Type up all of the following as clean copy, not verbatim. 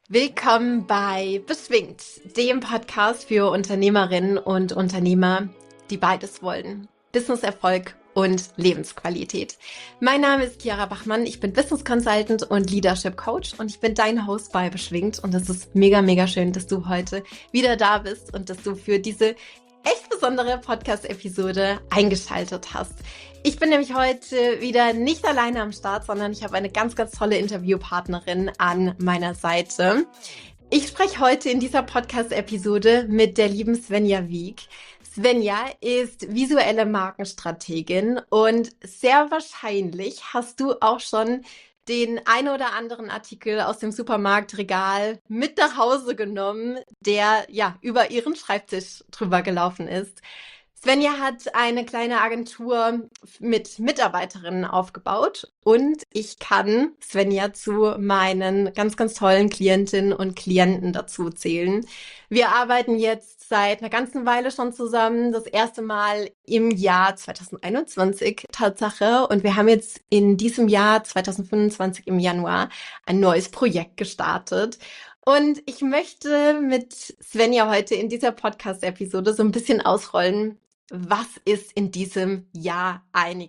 Willkommen bei Beschwingt, dem Podcast für Unternehmerinnen und Unternehmer, die beides wollen. Businesserfolg und Lebensqualität. Mein Name ist Chiara Bachmann, ich bin Business Consultant und Leadership Coach und ich bin dein Host bei Beschwingt und es ist mega, mega schön, dass du heute wieder da bist und dass du für diese echt besondere Podcast-Episode eingeschaltet hast. Ich bin nämlich heute wieder nicht alleine am Start, sondern ich habe eine ganz, ganz tolle Interviewpartnerin an meiner Seite. Ich spreche heute in dieser Podcast-Episode mit der lieben Svenja Wieck. Svenja ist visuelle Markenstrategin und sehr wahrscheinlich hast du auch schon den ein oder anderen Artikel aus dem Supermarktregal mit nach Hause genommen, der ja über ihren Schreibtisch drüber gelaufen ist. Svenja hat eine kleine Agentur mit Mitarbeiterinnen aufgebaut und ich kann Svenja zu meinen ganz, ganz tollen Klientinnen und Klienten dazu zählen. Wir arbeiten jetzt seit einer ganzen Weile schon zusammen, das erste Mal im Jahr 2021 Tatsache, und wir haben jetzt in diesem Jahr 2025 im Januar ein neues Projekt gestartet. Und ich möchte mit Svenja heute in dieser Podcast-Episode so ein bisschen ausrollen, was ist in diesem Jahr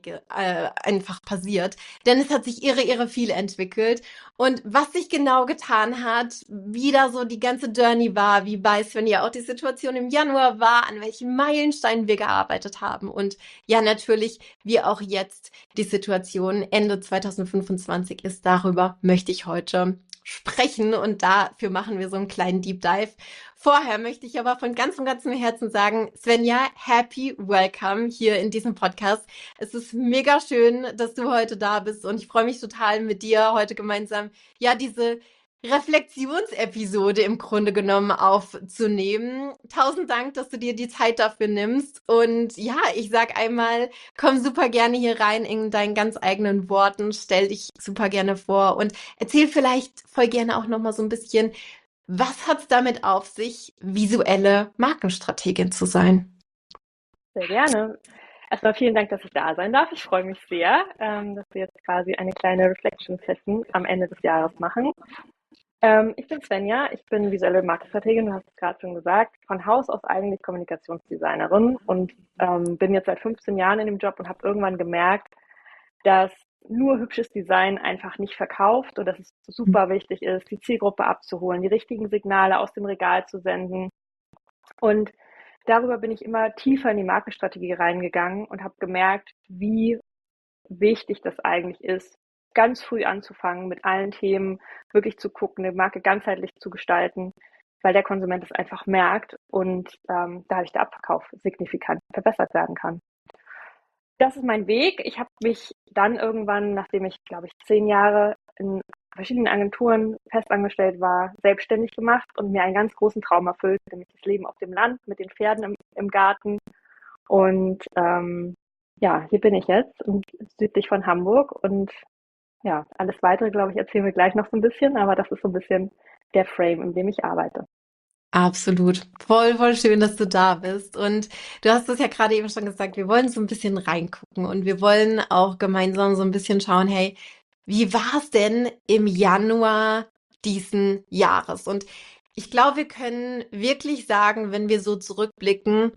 einfach passiert. Denn es hat sich irre viel entwickelt. Und was sich genau getan hat, wie da so die ganze Journey war, wie bei Svenja auch die Situation im Januar war, an welchen Meilensteinen wir gearbeitet haben und ja natürlich, wie auch jetzt die Situation Ende 2025 ist, darüber möchte ich heute sprechen und dafür machen wir so einen kleinen Deep Dive. Vorher möchte ich aber von ganzem Herzen sagen, Svenja, happy welcome hier in diesem Podcast. Es ist mega schön, dass du heute da bist und ich freue mich total mit dir heute gemeinsam, ja, diese Reflexionsepisode im Grunde genommen aufzunehmen. Tausend Dank, dass du dir die Zeit dafür nimmst und ja, ich sag einmal, komm super gerne hier rein in deinen ganz eigenen Worten, stell dich super gerne vor und erzähl vielleicht voll gerne auch nochmal so ein bisschen, was hat's damit auf sich, visuelle Markenstrategin zu sein? Sehr gerne. Erstmal vielen Dank, dass ich da sein darf. Ich freue mich sehr, dass wir jetzt quasi eine kleine Reflection-Session am Ende des Jahres machen. Ich bin Svenja, ich bin visuelle Markenstrategin, du hast es gerade schon gesagt, von Haus aus eigentlich Kommunikationsdesignerin und bin jetzt seit 15 Jahren in dem Job und habe irgendwann gemerkt, dass nur hübsches Design einfach nicht verkauft und dass es super wichtig ist, die Zielgruppe abzuholen, die richtigen Signale aus dem Regal zu senden. Und darüber bin ich immer tiefer in die Markenstrategie reingegangen und habe gemerkt, wie wichtig das eigentlich ist, ganz früh anzufangen, mit allen Themen wirklich zu gucken, eine Marke ganzheitlich zu gestalten, weil der Konsument es einfach merkt und dadurch der Abverkauf signifikant verbessert werden kann. Das ist mein Weg. Ich habe mich dann irgendwann, nachdem ich, glaube ich, 10 Jahre in verschiedenen Agenturen festangestellt war, selbstständig gemacht und mir einen ganz großen Traum erfüllt, nämlich das Leben auf dem Land mit den Pferden im Garten. Und ja, hier bin ich jetzt und südlich von Hamburg. Und ja, alles Weitere, glaube ich, erzählen wir gleich noch so ein bisschen, aber das ist so ein bisschen der Frame, in dem ich arbeite. Absolut. Voll schön, dass du da bist. Und du hast es ja gerade eben schon gesagt, wir wollen so ein bisschen reingucken und wir wollen auch gemeinsam so ein bisschen schauen, hey, wie war es denn im Januar diesen Jahres? Und ich glaube, wir können wirklich sagen, wenn wir so zurückblicken,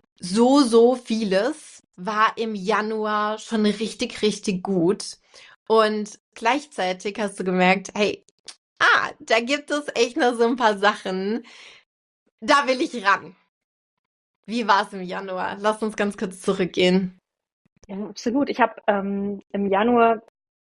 so vieles war im Januar schon richtig gut. Und gleichzeitig hast du gemerkt, hey, da gibt es echt noch so ein paar Sachen, da will ich ran. Wie war es im Januar? Lass uns ganz kurz zurückgehen. Ja, absolut. Ich habe im Januar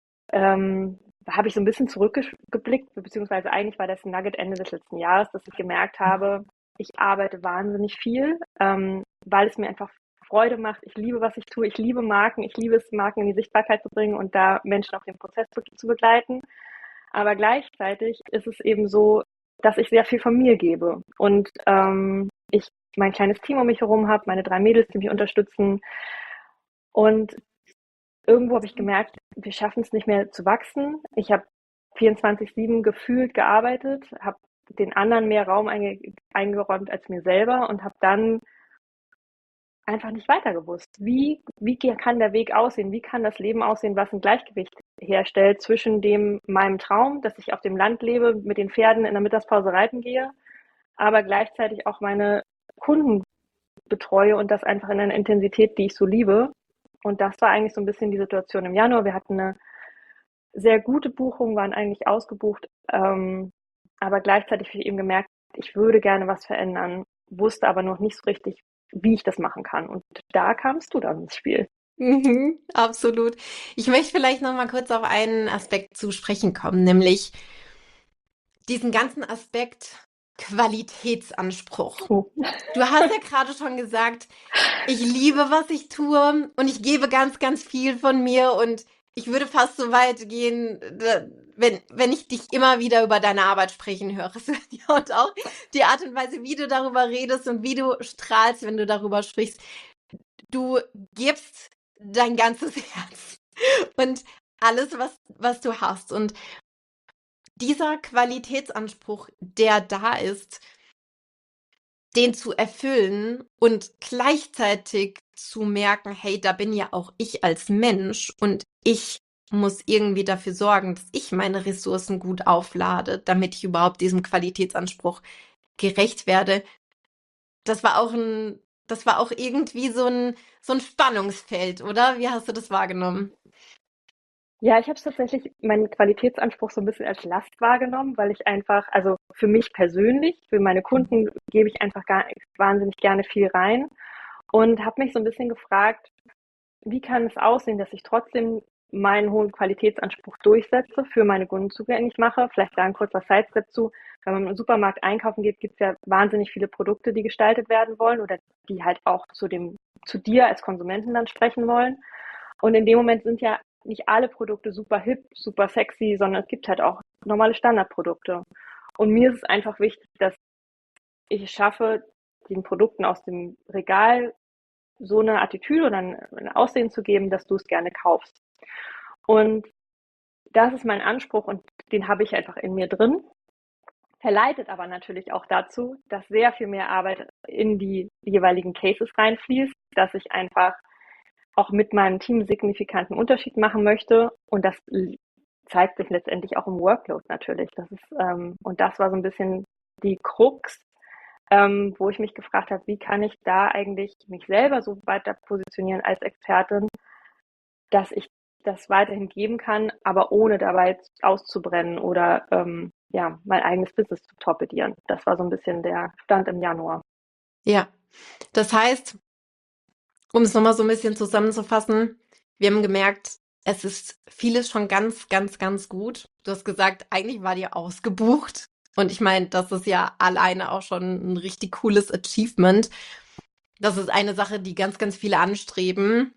habe ich so ein bisschen zurückgeblickt, beziehungsweise eigentlich war das Nugget Ende des letzten Jahres, dass ich gemerkt habe, ich arbeite wahnsinnig viel, weil es mir einfach Freude macht. Ich liebe, was ich tue. Ich liebe Marken. Ich liebe es, Marken in die Sichtbarkeit zu bringen und da Menschen auf dem Prozess zu begleiten. Aber gleichzeitig ist es eben so, dass ich sehr viel von mir gebe und ich mein kleines Team um mich herum habe, meine 3 Mädels, die mich unterstützen. Und irgendwo habe ich gemerkt, wir schaffen es nicht mehr zu wachsen. Ich habe 24/7 gefühlt gearbeitet, habe den anderen mehr Raum eingeräumt als mir selber und habe dann einfach nicht weiter gewusst. Wie kann der Weg aussehen? Wie kann das Leben aussehen, was ein Gleichgewicht herstellt zwischen meinem Traum, dass ich auf dem Land lebe, mit den Pferden in der Mittagspause reiten gehe, aber gleichzeitig auch meine Kunden betreue und das einfach in einer Intensität, die ich so liebe. Und das war eigentlich so ein bisschen die Situation im Januar. Wir hatten eine sehr gute Buchung, waren eigentlich ausgebucht, aber gleichzeitig habe ich eben gemerkt, ich würde gerne was verändern, wusste aber noch nicht so richtig, wie ich das machen kann. Und da kamst du dann ins Spiel. Mhm, absolut. Ich möchte vielleicht noch mal kurz auf einen Aspekt zu sprechen kommen, nämlich diesen ganzen Aspekt Qualitätsanspruch. Oh. Du hast ja gerade schon gesagt, ich liebe, was ich tue und ich gebe ganz, ganz viel von mir und ich würde fast so weit gehen, wenn ich dich immer wieder über deine Arbeit sprechen höre Svenja, und auch die Art und Weise, wie du darüber redest und wie du strahlst, wenn du darüber sprichst. Du gibst dein ganzes Herz und alles, was du hast. Und dieser Qualitätsanspruch, der da ist, den zu erfüllen und gleichzeitig zu merken, hey, da bin ja auch ich als Mensch und ich muss irgendwie dafür sorgen, dass ich meine Ressourcen gut auflade, damit ich überhaupt diesem Qualitätsanspruch gerecht werde. Das war auch das war auch irgendwie so ein Spannungsfeld, oder? Wie hast du das wahrgenommen? Ja, ich habe es tatsächlich meinen Qualitätsanspruch so ein bisschen als Last wahrgenommen, weil ich einfach, also für mich persönlich, für meine Kunden gebe ich einfach wahnsinnig gerne viel rein und habe mich so ein bisschen gefragt, wie kann es aussehen, dass ich trotzdem meinen hohen Qualitätsanspruch durchsetze, für meine Kunden zugänglich mache. Vielleicht da ein kurzer Sidestep zu. Wenn man im Supermarkt einkaufen geht, gibt es ja wahnsinnig viele Produkte, die gestaltet werden wollen oder die halt auch zu dir als Konsumenten dann sprechen wollen. Und in dem Moment sind ja nicht alle Produkte super hip, super sexy, sondern es gibt halt auch normale Standardprodukte. Und mir ist es einfach wichtig, dass ich es schaffe, den Produkten aus dem Regal so eine Attitüde oder ein Aussehen zu geben, dass du es gerne kaufst. Und das ist mein Anspruch und den habe ich einfach in mir drin. Verleitet aber natürlich auch dazu, dass sehr viel mehr Arbeit in die jeweiligen Cases reinfließt, dass ich einfach auch mit meinem Team signifikanten Unterschied machen möchte. Und das zeigt sich letztendlich auch im Workload natürlich. Und das war so ein bisschen die Krux, wo ich mich gefragt habe, wie kann ich da eigentlich mich selber so weiter positionieren als Expertin, dass ich das weiterhin geben kann, aber ohne dabei auszubrennen oder ja, mein eigenes Business zu torpedieren. Das war so ein bisschen der Stand im Januar. Ja, das heißt, um es nochmal so ein bisschen zusammenzufassen, wir haben gemerkt, es ist vieles schon ganz, ganz, ganz gut. Du hast gesagt, eigentlich war dir ausgebucht. Und ich meine, das ist ja alleine auch schon ein richtig cooles Achievement. Das ist eine Sache, die ganz, ganz viele anstreben.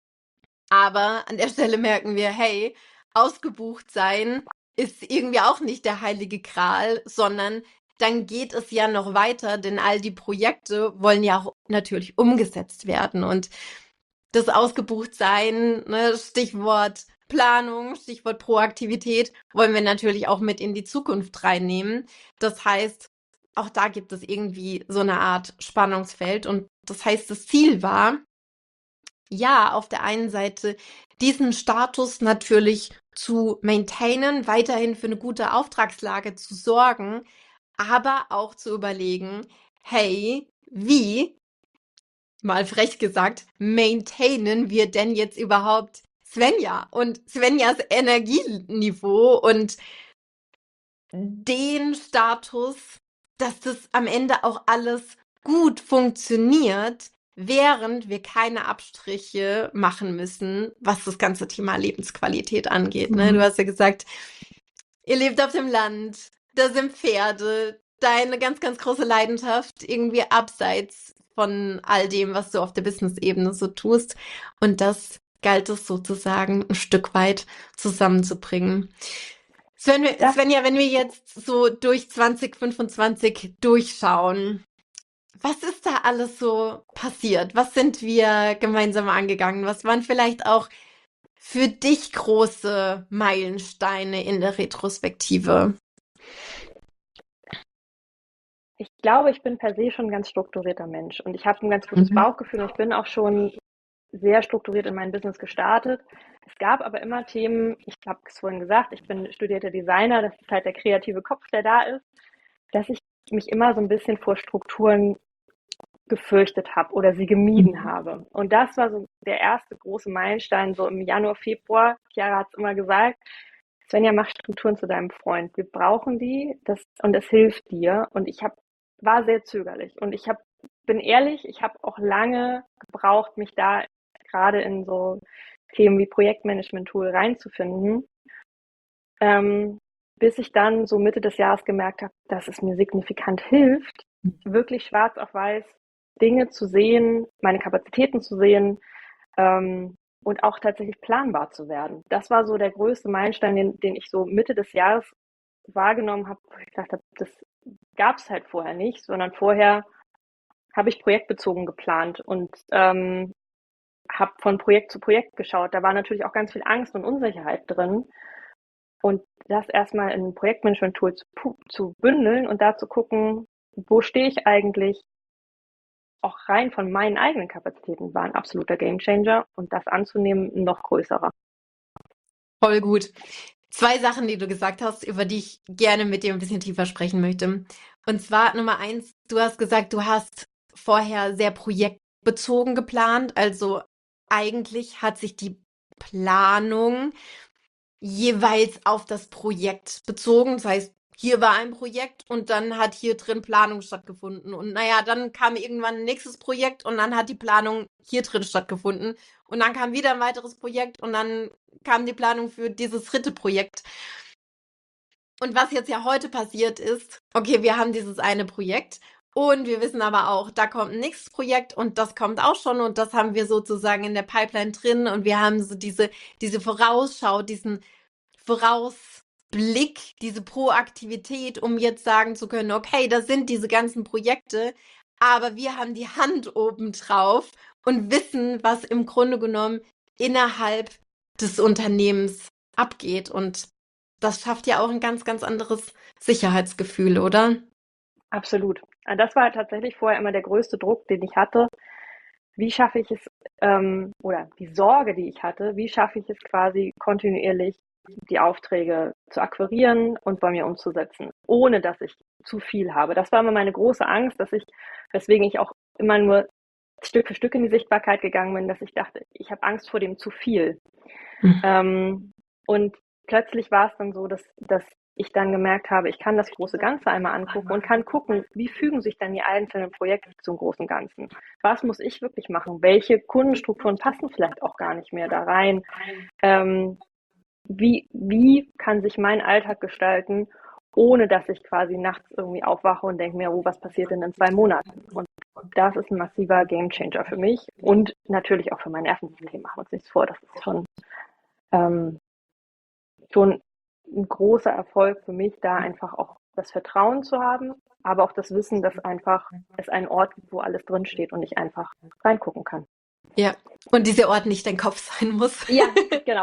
Aber an der Stelle merken wir, hey, ausgebucht sein ist irgendwie auch nicht der heilige Gral, sondern dann geht es ja noch weiter, denn all die Projekte wollen ja auch natürlich umgesetzt werden. Und das Ausgebuchtsein, ne, Stichwort Planung, Stichwort Proaktivität, wollen wir natürlich auch mit in die Zukunft reinnehmen. Das heißt, auch da gibt es irgendwie so eine Art Spannungsfeld. Und das heißt, das Ziel war, ja, auf der einen Seite diesen Status natürlich zu maintainen, weiterhin für eine gute Auftragslage zu sorgen, aber auch zu überlegen, hey, wie, mal frech gesagt, maintainen wir denn jetzt überhaupt Svenja und Svenjas Energieniveau und den Status, dass das am Ende auch alles gut funktioniert, während wir keine Abstriche machen müssen, was das ganze Thema Lebensqualität angeht. Ne? Du hast ja gesagt, ihr lebt auf dem Land, da sind Pferde, deine ganz, ganz große Leidenschaft irgendwie abseits von all dem, was du auf der Business-Ebene so tust. Und das galt es sozusagen ein Stück weit zusammenzubringen. Das Svenja, wenn wir jetzt so durch 2025 durchschauen, was ist da alles so passiert? Was sind wir gemeinsam angegangen? Was waren vielleicht auch für dich große Meilensteine in der Retrospektive? Ich glaube, ich bin per se schon ein ganz strukturierter Mensch und ich habe ein ganz gutes Mhm. Bauchgefühl und ich bin auch schon sehr strukturiert in mein Business gestartet. Es gab aber immer Themen, ich habe es vorhin gesagt, ich bin studierter Designer, das ist halt der kreative Kopf, der da ist, dass ich mich immer so ein bisschen vor Strukturen gefürchtet habe oder sie gemieden habe. Und das war so der erste große Meilenstein, so im Januar, Februar. Chiara hat es immer gesagt, Svenja, mach Strukturen zu deinem Freund. Wir brauchen die und es hilft dir. Und war sehr zögerlich. Und bin ehrlich, ich habe auch lange gebraucht, mich da gerade in so Themen wie Projektmanagement-Tool reinzufinden, bis ich dann so Mitte des Jahres gemerkt habe, dass es mir signifikant hilft, wirklich schwarz auf weiß Dinge zu sehen, meine Kapazitäten zu sehen, und auch tatsächlich planbar zu werden. Das war so der größte Meilenstein, den ich so Mitte des Jahres wahrgenommen habe, wo ich gedacht habe, das gab es halt vorher nicht, sondern vorher habe ich projektbezogen geplant und habe von Projekt zu Projekt geschaut. Da war natürlich auch ganz viel Angst und Unsicherheit drin. Und das erstmal in ein Projektmanagement-Tool zu bündeln und da zu gucken, wo stehe ich eigentlich, auch rein von meinen eigenen Kapazitäten, war ein absoluter Gamechanger und das anzunehmen, ein noch größerer. Voll gut. Zwei Sachen, die du gesagt hast, über die ich gerne mit dir ein bisschen tiefer sprechen möchte. Und zwar Nummer eins, du hast gesagt, du hast vorher sehr projektbezogen geplant. Also eigentlich hat sich die Planung jeweils auf das Projekt bezogen. Das heißt, hier war ein Projekt und dann hat hier drin Planung stattgefunden. Und naja, dann kam irgendwann ein nächstes Projekt und dann hat die Planung hier drin stattgefunden. Und dann kam wieder ein weiteres Projekt und dann kam die Planung für dieses dritte Projekt. Und was jetzt ja heute passiert ist, okay, wir haben dieses eine Projekt und wir wissen aber auch, da kommt ein nächstes Projekt und das kommt auch schon und das haben wir sozusagen in der Pipeline drin und wir haben so diese Vorausschau, diesen Vorausblick, diese Proaktivität, um jetzt sagen zu können, okay, das sind diese ganzen Projekte, aber wir haben die Hand oben drauf und wissen, was im Grunde genommen innerhalb des Unternehmens abgeht. Und das schafft ja auch ein ganz, ganz anderes Sicherheitsgefühl, oder? Absolut. Das war tatsächlich vorher immer der größte Druck, den ich hatte. Wie schaffe ich es, oder die Sorge, die ich hatte, wie schaffe ich es quasi kontinuierlich, die Aufträge zu akquirieren und bei mir umzusetzen, ohne dass ich zu viel habe. Das war immer meine große Angst, weswegen ich auch immer nur Stück für Stück in die Sichtbarkeit gegangen bin, dass ich dachte, ich habe Angst vor dem zu viel. Und plötzlich war es dann so, dass ich dann gemerkt habe, ich kann das große Ganze einmal angucken und kann gucken, wie fügen sich dann die einzelnen Projekte zum großen Ganzen. Was muss ich wirklich machen? Welche Kundenstrukturen passen vielleicht auch gar nicht mehr da rein? Wie kann sich mein Alltag gestalten, ohne dass ich quasi nachts irgendwie aufwache und denke mir, oh, was passiert denn in 2 Monaten? Und das ist ein massiver Gamechanger für mich und natürlich auch für mein Nervensystem. Machen wir uns nichts vor, das ist schon ein großer Erfolg für mich, da einfach auch das Vertrauen zu haben, aber auch das Wissen, dass einfach es einen Ort gibt, wo alles drinsteht und ich einfach reingucken kann. Ja, und dieser Ort nicht dein Kopf sein muss. Ja, genau.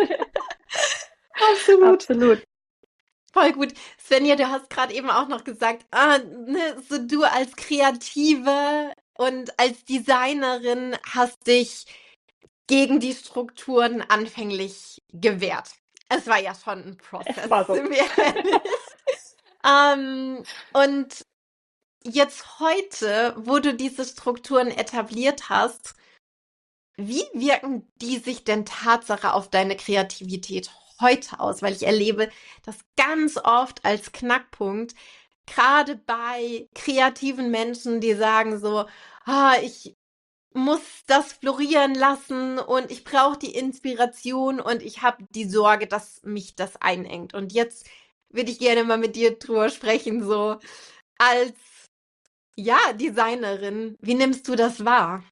Absolut. Absolut. Voll gut. Svenja, du hast gerade eben auch noch gesagt, so du als Kreative und als Designerin hast dich gegen die Strukturen anfänglich gewehrt. Es war ja schon ein Prozess, Es war so. sind wir ehrlich. Und jetzt heute, wo du diese Strukturen etabliert hast, wie wirken die sich denn Tatsache auf deine Kreativität heute aus? Weil ich erlebe das ganz oft als Knackpunkt, gerade bei kreativen Menschen, die sagen so, ich muss das florieren lassen und ich brauche die Inspiration und ich habe die Sorge, dass mich das einengt. Und jetzt würde ich gerne mal mit dir drüber sprechen, so als, ja, Designerin. Wie nimmst du das wahr?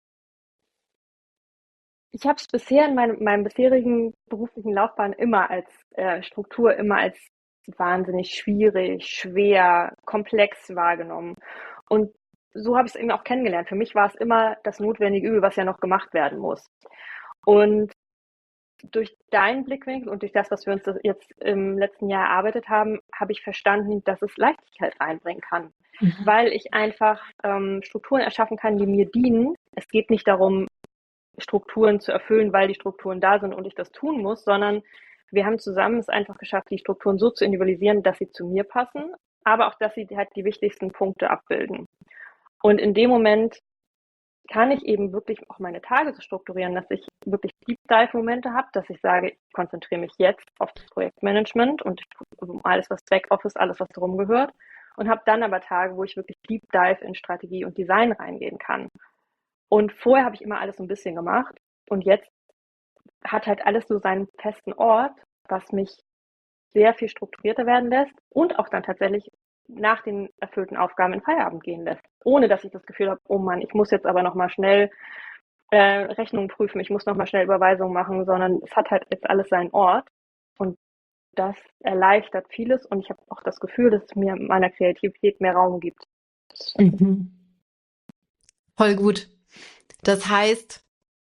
Ich habe es bisher in meinem bisherigen beruflichen Laufbahn immer als Struktur, immer als wahnsinnig schwierig, schwer, komplex wahrgenommen. Und so habe ich es eben auch kennengelernt. Für mich war es immer das notwendige Übel, was ja noch gemacht werden muss. Und durch deinen Blickwinkel und durch das, was wir uns jetzt im letzten Jahr erarbeitet haben, habe ich verstanden, dass es Leichtigkeit reinbringen kann, weil ich einfach Strukturen erschaffen kann, die mir dienen. Es geht nicht darum, Strukturen zu erfüllen, weil die Strukturen da sind und ich das tun muss, sondern wir haben zusammen es einfach geschafft, die Strukturen so zu individualisieren, dass sie zu mir passen, aber auch, dass sie halt die wichtigsten Punkte abbilden. Und in dem Moment kann ich eben wirklich auch meine Tage so strukturieren, dass ich wirklich Deep Dive Momente habe, dass ich sage, ich konzentriere mich jetzt auf das Projektmanagement und alles, was Backoffice, alles, was darum gehört, und habe dann aber Tage, wo ich wirklich Deep Dive in Strategie und Design reingehen kann. Und vorher habe ich immer alles so ein bisschen gemacht und jetzt hat halt alles so seinen festen Ort, was mich sehr viel strukturierter werden lässt und auch dann tatsächlich nach den erfüllten Aufgaben in Feierabend gehen lässt, ohne dass ich das Gefühl habe, oh Mann, ich muss jetzt aber nochmal schnell Rechnungen prüfen, ich muss nochmal schnell Überweisungen machen, sondern es hat halt jetzt alles seinen Ort und das erleichtert vieles und ich habe auch das Gefühl, dass es mir meiner Kreativität mehr Raum gibt. Mhm. Voll gut. Das heißt,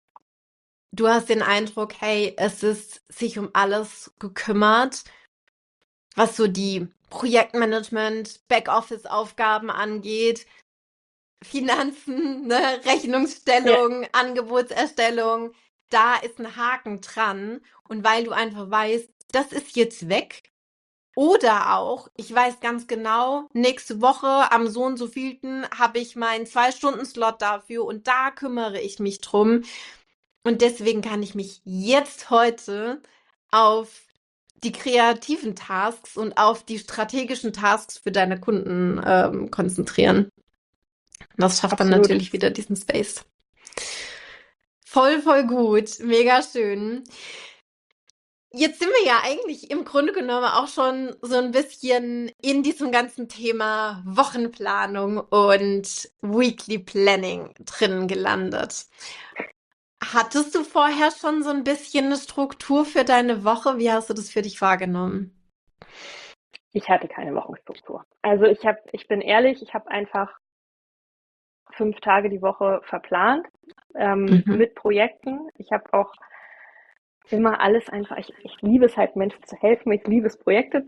du hast den Eindruck, hey, es ist sich um alles gekümmert, was so die Projektmanagement, Backoffice-Aufgaben angeht, Finanzen, ne, Ja, Rechnungsstellung, Angebotserstellung. Da ist ein Haken dran. Und weil du einfach weißt, das ist jetzt weg. Oder auch, ich weiß ganz genau, nächste Woche am so und so vielten habe ich meinen 2-Stunden-Slot dafür und da kümmere ich mich drum. Und deswegen kann ich mich jetzt heute auf die kreativen Tasks und auf die strategischen Tasks für deine Kunden konzentrieren. Das schafft dann absolut. natürlich wieder diesen Space. Voll, voll gut. Mega schön. Jetzt sind wir ja eigentlich im Grunde genommen auch schon so ein bisschen in diesem ganzen Thema Wochenplanung und Weekly Planning drin gelandet. Hattest du vorher schon so ein bisschen eine Struktur für deine Woche? Wie hast du das für dich wahrgenommen? Ich hatte keine Wochenstruktur. Also ich bin ehrlich, ich habe einfach 5 Tage die Woche verplant Mhm. mit Projekten. Ich habe auch immer alles einfach, ich liebe es halt, Menschen zu helfen. Ich liebe es, Projekte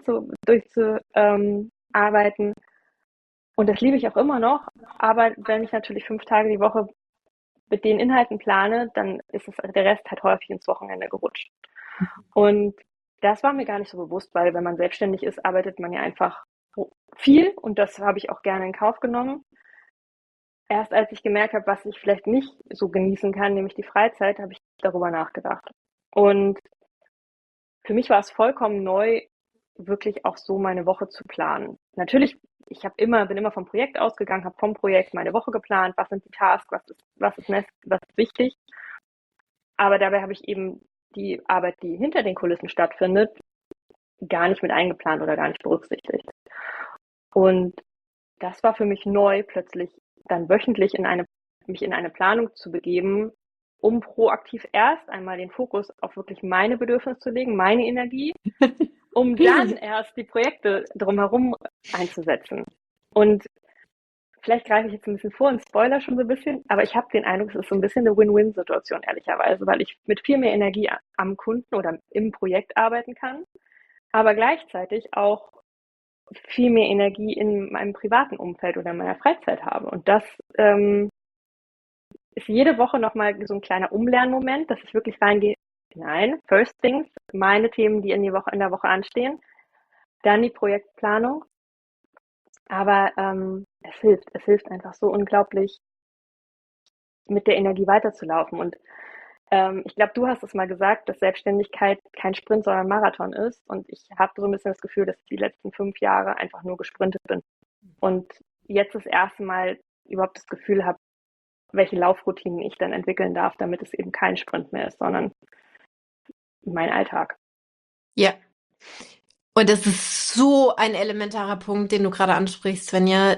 durchzuarbeiten. Und das liebe ich auch immer noch. Aber wenn ich natürlich 5 Tage die Woche mit den Inhalten plane, dann ist der Rest halt häufig ins Wochenende gerutscht. Und das war mir gar nicht so bewusst, weil wenn man selbstständig ist, arbeitet man ja einfach viel und das habe ich auch gerne in Kauf genommen. Erst als ich gemerkt habe, was ich vielleicht nicht so genießen kann, nämlich die Freizeit, habe ich darüber nachgedacht. Und für mich war es vollkommen neu, wirklich auch so meine Woche zu planen. Natürlich, bin immer vom Projekt ausgegangen, habe vom Projekt meine Woche geplant, was sind die Tasks, was ist wichtig. Aber dabei habe ich eben die Arbeit, die hinter den Kulissen stattfindet, gar nicht mit eingeplant oder gar nicht berücksichtigt. Und das war für mich neu, plötzlich dann wöchentlich mich in eine Planung zu begeben, um proaktiv erst einmal den Fokus auf wirklich meine Bedürfnisse zu legen, meine Energie, um dann erst die Projekte drumherum einzusetzen. Und vielleicht greife ich jetzt ein bisschen vor und spoiler schon so ein bisschen, aber ich habe den Eindruck, es ist so ein bisschen eine Win-Win-Situation, ehrlicherweise, weil ich mit viel mehr Energie am Kunden oder im Projekt arbeiten kann, aber gleichzeitig auch viel mehr Energie in meinem privaten Umfeld oder in meiner Freizeit habe. Und das ist jede Woche nochmal so ein kleiner Umlernmoment, dass ich wirklich reingehe, nein, First Things, meine Themen, die in der Woche anstehen, dann die Projektplanung. Aber es hilft einfach so unglaublich, mit der Energie weiterzulaufen. Und ich glaube, du hast es mal gesagt, dass Selbstständigkeit kein Sprint, sondern Marathon ist. Und ich habe so ein bisschen das Gefühl, dass ich die letzten 5 Jahre einfach nur gesprintet bin. Und jetzt das erste Mal überhaupt das Gefühl habe, welche Laufroutinen ich dann entwickeln darf, damit es eben kein Sprint mehr ist, sondern mein Alltag. Ja. Und das ist so ein elementarer Punkt, den du gerade ansprichst, Svenja,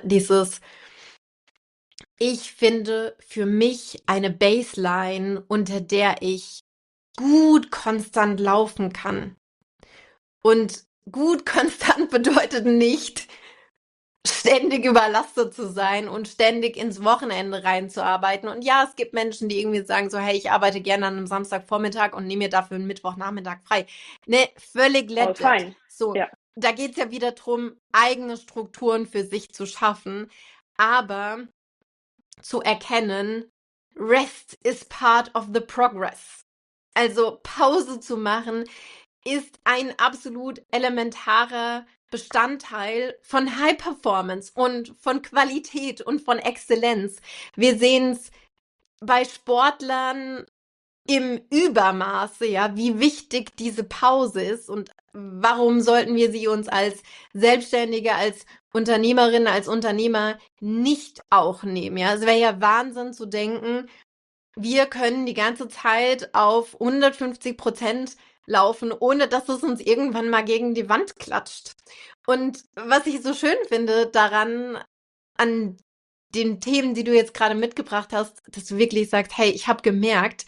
ich finde für mich eine Baseline, unter der ich gut konstant laufen kann. Und gut konstant bedeutet nicht, ständig überlastet zu sein und ständig ins Wochenende reinzuarbeiten. Und ja, es gibt Menschen, die irgendwie sagen so, hey, ich arbeite gerne an einem Samstagvormittag und nehme mir dafür einen Mittwochnachmittag frei. Ne, völlig All legit. fine. So, Ja, da geht's ja wieder drum, eigene Strukturen für sich zu schaffen, aber zu erkennen, Rest is part of the progress. Also Pause zu machen ist ein absolut elementarer Bestandteil von High Performance und von Qualität und von Exzellenz. Wir sehen es bei Sportlern im Übermaße, ja, wie wichtig diese Pause ist und warum sollten wir sie uns als Selbstständige, als Unternehmerin, als Unternehmer nicht auch nehmen, ja? Es wäre ja Wahnsinn zu denken, wir können die ganze Zeit auf 150% laufen, ohne dass es uns irgendwann mal gegen die Wand klatscht. Und was ich so schön finde daran, an den Themen, die du jetzt gerade mitgebracht hast, dass du wirklich sagst, hey, ich habe gemerkt,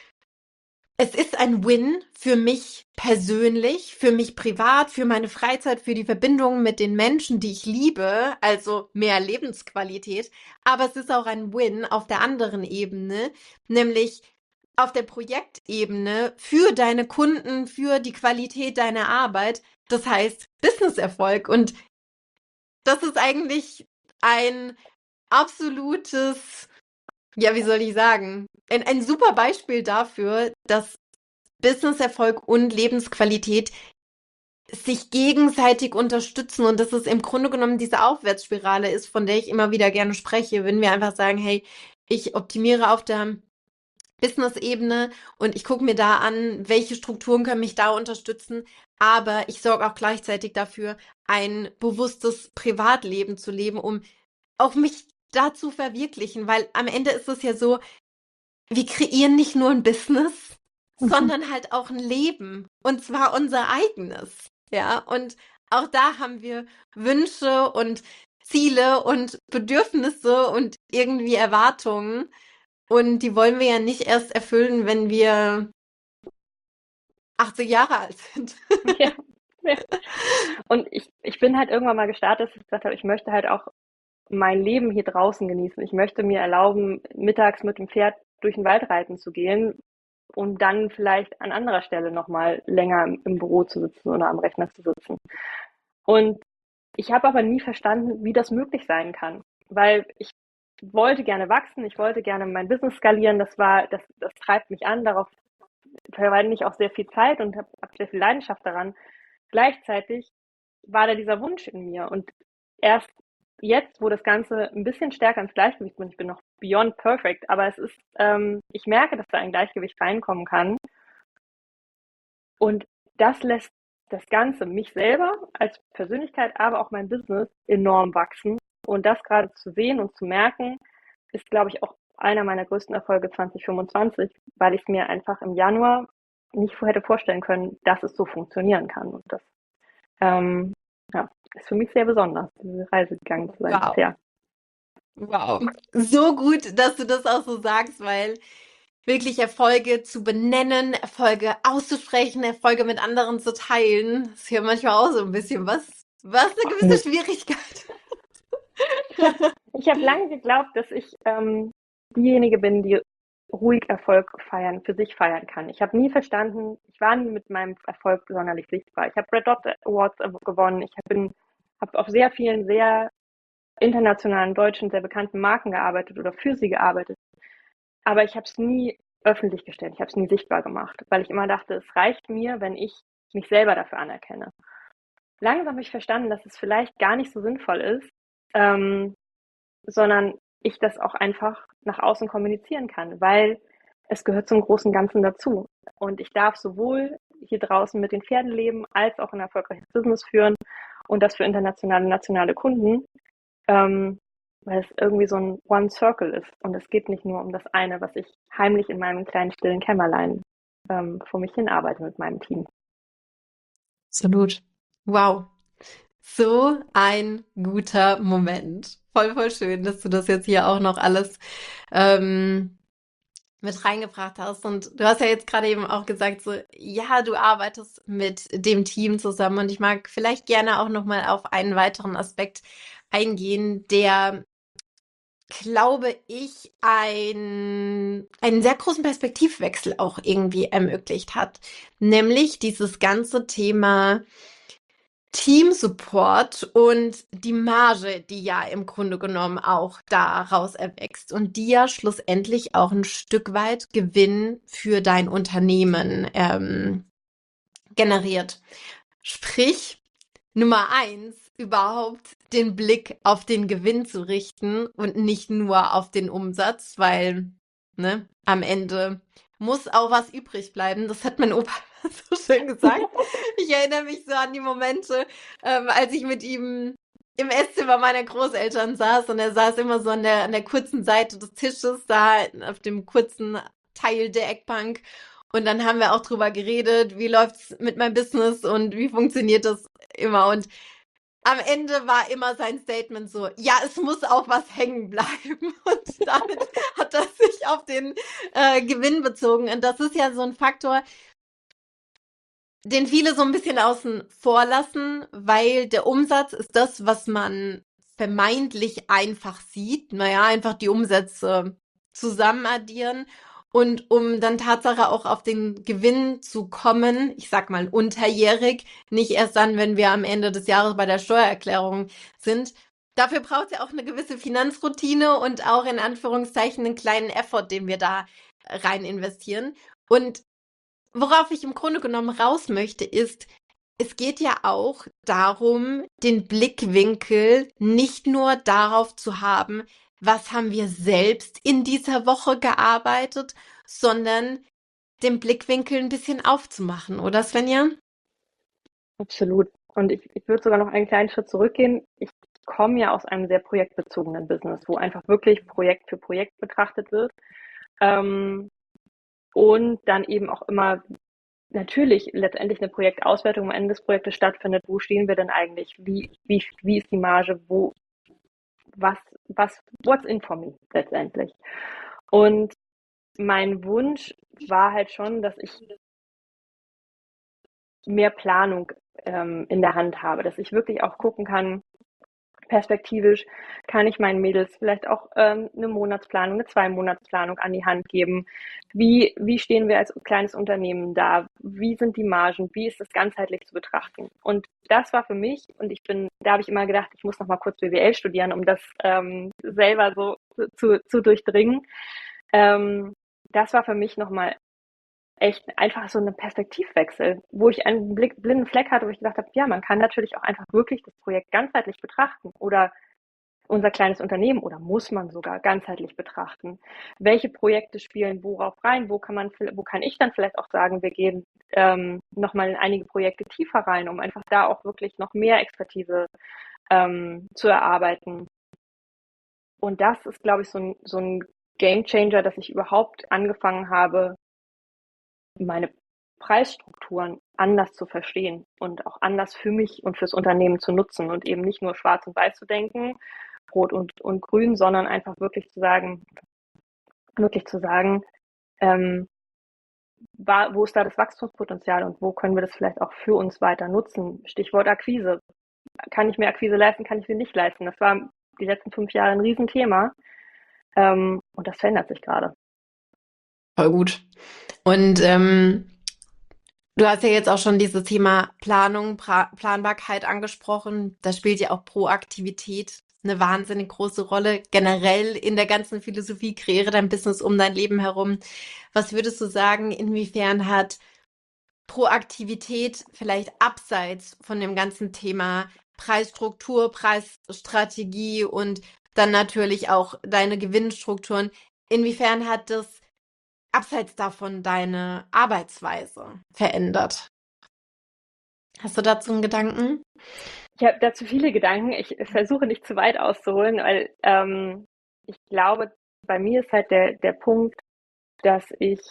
es ist ein Win für mich persönlich, für mich privat, für meine Freizeit, für die Verbindung mit den Menschen, die ich liebe, also mehr Lebensqualität. Aber es ist auch ein Win auf der anderen Ebene, nämlich auf der Projektebene für deine Kunden, für die Qualität deiner Arbeit. Das heißt Businesserfolg. Und das ist eigentlich ein absolutes, ja, wie soll ich sagen, ein super Beispiel dafür, dass Businesserfolg und Lebensqualität sich gegenseitig unterstützen und dass es im Grunde genommen diese Aufwärtsspirale ist, von der ich immer wieder gerne spreche, wenn wir einfach sagen, hey, ich optimiere auf der Business-Ebene und ich gucke mir da an, welche Strukturen können mich da unterstützen, aber ich sorge auch gleichzeitig dafür, ein bewusstes Privatleben zu leben, um auch mich da zu verwirklichen, weil am Ende ist es ja so, wir kreieren nicht nur ein Business, sondern halt auch ein Leben. Und zwar unser eigenes. Ja, und auch da haben wir Wünsche und Ziele und Bedürfnisse und irgendwie Erwartungen. Und die wollen wir ja nicht erst erfüllen, wenn wir 80 Jahre alt sind. Ja, ja. Und ich bin halt irgendwann mal gestartet, dass ich gesagt habe, ich möchte halt auch mein Leben hier draußen genießen. Ich möchte mir erlauben, mittags mit dem Pferd durch den Wald reiten zu gehen und dann vielleicht an anderer Stelle nochmal länger im Büro zu sitzen oder am Rechner zu sitzen. Und ich habe aber nie verstanden, wie das möglich sein kann, weil ich wollte gerne wachsen, ich wollte gerne mein Business skalieren, das treibt mich an, darauf verwende ich auch sehr viel Zeit und hab sehr viel Leidenschaft daran. Gleichzeitig war da dieser Wunsch in mir und erst jetzt, wo das Ganze ein bisschen stärker ins Gleichgewicht kommt, ich bin noch beyond perfect, aber ich merke, dass da ein Gleichgewicht reinkommen kann und das lässt das Ganze, mich selber als Persönlichkeit, aber auch mein Business enorm wachsen. Und das gerade zu sehen und zu merken, ist, glaube ich, auch einer meiner größten Erfolge 2025, weil ich mir einfach im Januar nicht hätte vorstellen können, dass es so funktionieren kann. Und das ja, ist für mich sehr besonders, diese Reise gegangen zu sein Wow. bisher. Wow. So gut, dass du das auch so sagst, weil wirklich Erfolge zu benennen, Erfolge auszusprechen, Erfolge mit anderen zu teilen, ist ja manchmal auch so ein bisschen was eine gewisse Schwierigkeit. Ich habe lange geglaubt, dass ich diejenige bin, die ruhig Erfolg für sich feiern kann. Ich habe nie verstanden, ich war nie mit meinem Erfolg sonderlich sichtbar. Ich habe Red Dot Awards gewonnen. Ich habe auf sehr vielen, sehr internationalen, deutschen, sehr bekannten Marken gearbeitet oder für sie gearbeitet. Aber ich habe es nie öffentlich gestellt. Ich habe es nie sichtbar gemacht, weil ich immer dachte, es reicht mir, wenn ich mich selber dafür anerkenne. Langsam habe ich verstanden, dass es vielleicht gar nicht so sinnvoll ist, sondern ich das auch einfach nach außen kommunizieren kann, weil es gehört zum großen Ganzen dazu. Und ich darf sowohl hier draußen mit den Pferden leben, als auch ein erfolgreiches Business führen und das für internationale, nationale Kunden, weil es irgendwie so ein One Circle ist. Und es geht nicht nur um das eine, was ich heimlich in meinem kleinen stillen Kämmerlein vor mich hin arbeite mit meinem Team. Absolut. Wow. So ein guter Moment. Voll, voll schön, dass du das jetzt hier auch noch alles mit reingebracht hast. Und du hast ja jetzt gerade eben auch gesagt, so, ja, du arbeitest mit dem Team zusammen. Und ich mag vielleicht gerne auch nochmal auf einen weiteren Aspekt eingehen, der, glaube ich, einen sehr großen Perspektivwechsel auch irgendwie ermöglicht hat. Nämlich dieses ganze Thema Teamsupport und die Marge, die ja im Grunde genommen auch daraus erwächst und die ja schlussendlich auch ein Stück weit Gewinn für dein Unternehmen generiert. Sprich, Nummer eins, überhaupt den Blick auf den Gewinn zu richten und nicht nur auf den Umsatz, weil, ne, am Ende muss auch was übrig bleiben. Das hat mein Opa so schön gesagt. Ich erinnere mich so an die Momente, als ich mit ihm im Esszimmer meiner Großeltern saß und er saß immer so an der kurzen Seite des Tisches, da auf dem kurzen Teil der Eckbank. Und dann haben wir auch drüber geredet, wie läuft's mit meinem Business und wie funktioniert das immer. Und am Ende war immer sein Statement so, ja, es muss auch was hängen bleiben. Und damit hat er sich auf den Gewinn bezogen. Und das ist ja so ein Faktor, den viele so ein bisschen außen vor lassen, weil der Umsatz ist das, was man vermeintlich einfach sieht. Naja, einfach die Umsätze zusammen addieren. Und um dann Tatsache auch auf den Gewinn zu kommen, ich sag mal unterjährig, nicht erst dann, wenn wir am Ende des Jahres bei der Steuererklärung sind. Dafür braucht es ja auch eine gewisse Finanzroutine und auch in Anführungszeichen einen kleinen Effort, den wir da rein investieren. Und worauf ich im Grunde genommen raus möchte, ist, es geht ja auch darum, den Blickwinkel nicht nur darauf zu haben, was haben wir selbst in dieser Woche gearbeitet, sondern den Blickwinkel ein bisschen aufzumachen, oder Svenja? Absolut. Und ich würde sogar noch einen kleinen Schritt zurückgehen. Ich komme ja aus einem sehr projektbezogenen Business, wo einfach wirklich Projekt für Projekt betrachtet wird. Ähm, und dann eben auch immer natürlich letztendlich eine Projektauswertung am Ende des Projektes stattfindet. Wo stehen wir denn eigentlich? Wie ist die Marge? Was, what's in for me letztendlich? Und mein Wunsch war halt schon, dass ich mehr Planung in der Hand habe, dass ich wirklich auch gucken kann, perspektivisch kann ich meinen Mädels vielleicht auch eine Monatsplanung, eine Zwei-Monatsplanung an die Hand geben. Wie stehen wir als kleines Unternehmen da? Wie sind die Margen? Wie ist das ganzheitlich zu betrachten? Und das war für mich, und da habe ich immer gedacht, ich muss noch mal kurz BWL studieren, um das selber so zu durchdringen. Das war für mich nochmal echt einfach so eine Perspektivwechsel, wo ich einen blinden Fleck hatte, wo ich gedacht habe, ja, man kann natürlich auch einfach wirklich das Projekt ganzheitlich betrachten oder unser kleines Unternehmen oder muss man sogar ganzheitlich betrachten. Welche Projekte spielen worauf rein? Wo kann ich dann vielleicht auch sagen, wir gehen nochmal in einige Projekte tiefer rein, um einfach da auch wirklich noch mehr Expertise zu erarbeiten. Und das ist, glaube ich, so ein Game Changer, dass ich überhaupt angefangen habe, meine Preisstrukturen anders zu verstehen und auch anders für mich und fürs Unternehmen zu nutzen und eben nicht nur schwarz und weiß zu denken, rot und grün, sondern einfach wirklich zu sagen, wo ist da das Wachstumspotenzial und wo können wir das vielleicht auch für uns weiter nutzen? Stichwort Akquise. Kann ich mir Akquise leisten, kann ich mir nicht leisten? Das war die letzten 5 Jahre ein Riesenthema. Und das verändert sich gerade. Voll gut. Und du hast ja jetzt auch schon dieses Thema Planung, Planbarkeit angesprochen. Da spielt ja auch Proaktivität eine wahnsinnig große Rolle. Generell in der ganzen Philosophie, kreiere dein Business um dein Leben herum. Was würdest du sagen, inwiefern hat Proaktivität vielleicht abseits von dem ganzen Thema Preisstruktur, Preisstrategie und dann natürlich auch deine Gewinnstrukturen, inwiefern hat das abseits davon deine Arbeitsweise verändert? Hast du dazu einen Gedanken? Ich habe dazu viele Gedanken. Ich versuche nicht zu weit auszuholen, weil ich glaube, bei mir ist halt der Punkt, dass ich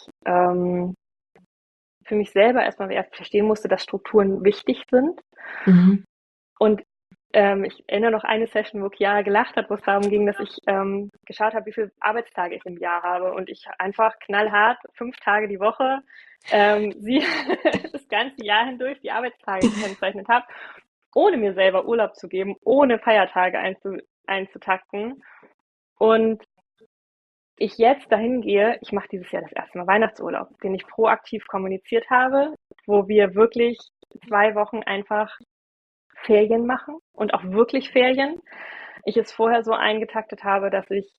für mich selber erstmal erst verstehen musste, dass Strukturen wichtig sind. Mhm. Und ich erinnere noch eine Session, wo Chiara gelacht hat, wo es darum ging, dass ich geschaut habe, wie viele Arbeitstage ich im Jahr habe. Und ich einfach knallhart 5 Tage die Woche sie das ganze Jahr hindurch die Arbeitstage gekennzeichnet habe, ohne mir selber Urlaub zu geben, ohne Feiertage einzutakten. Und ich jetzt dahin gehe, ich mache dieses Jahr das erste Mal Weihnachtsurlaub, den ich proaktiv kommuniziert habe, wo wir wirklich 2 Wochen einfach Ferien machen und auch wirklich Ferien. Ich es vorher so eingetaktet habe, dass ich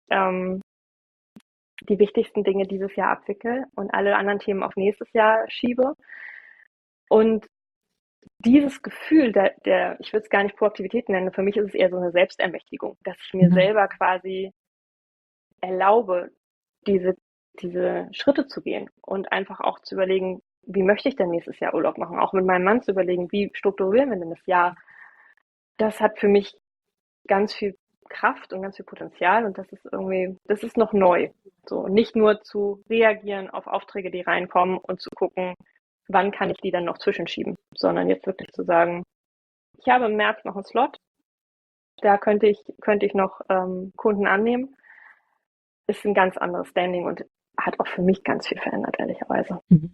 die wichtigsten Dinge dieses Jahr abwickle und alle anderen Themen auf nächstes Jahr schiebe. Und dieses Gefühl ich würde es gar nicht Proaktivität nennen, für mich ist es eher so eine Selbstermächtigung, dass ich mir Mhm. selber quasi erlaube, diese, diese Schritte zu gehen und einfach auch zu überlegen, wie möchte ich denn nächstes Jahr Urlaub machen? Auch mit meinem Mann zu überlegen, wie strukturieren wir denn das Jahr? Das hat für mich ganz viel Kraft und ganz viel Potenzial und das ist noch neu. So, nicht nur zu reagieren auf Aufträge, die reinkommen und zu gucken, wann kann ich die dann noch zwischenschieben, sondern jetzt wirklich zu sagen, ich habe im März noch einen Slot, da könnte ich noch Kunden annehmen. Ist ein ganz anderes Standing und hat auch für mich ganz viel verändert, ehrlicherweise. Mhm.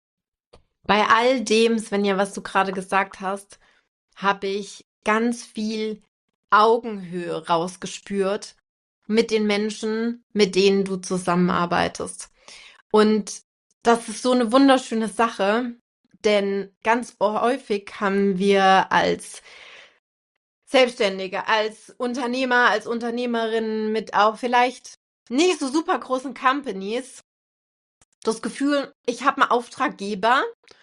Bei all dem, Svenja, was du gerade gesagt hast, habe ich ganz viel Augenhöhe rausgespürt mit den Menschen, mit denen du zusammenarbeitest. Und das ist so eine wunderschöne Sache, denn ganz häufig haben wir als Selbstständige, als Unternehmer, als Unternehmerinnen mit auch vielleicht nicht so super großen Companies das Gefühl, ich habe einen Auftraggeber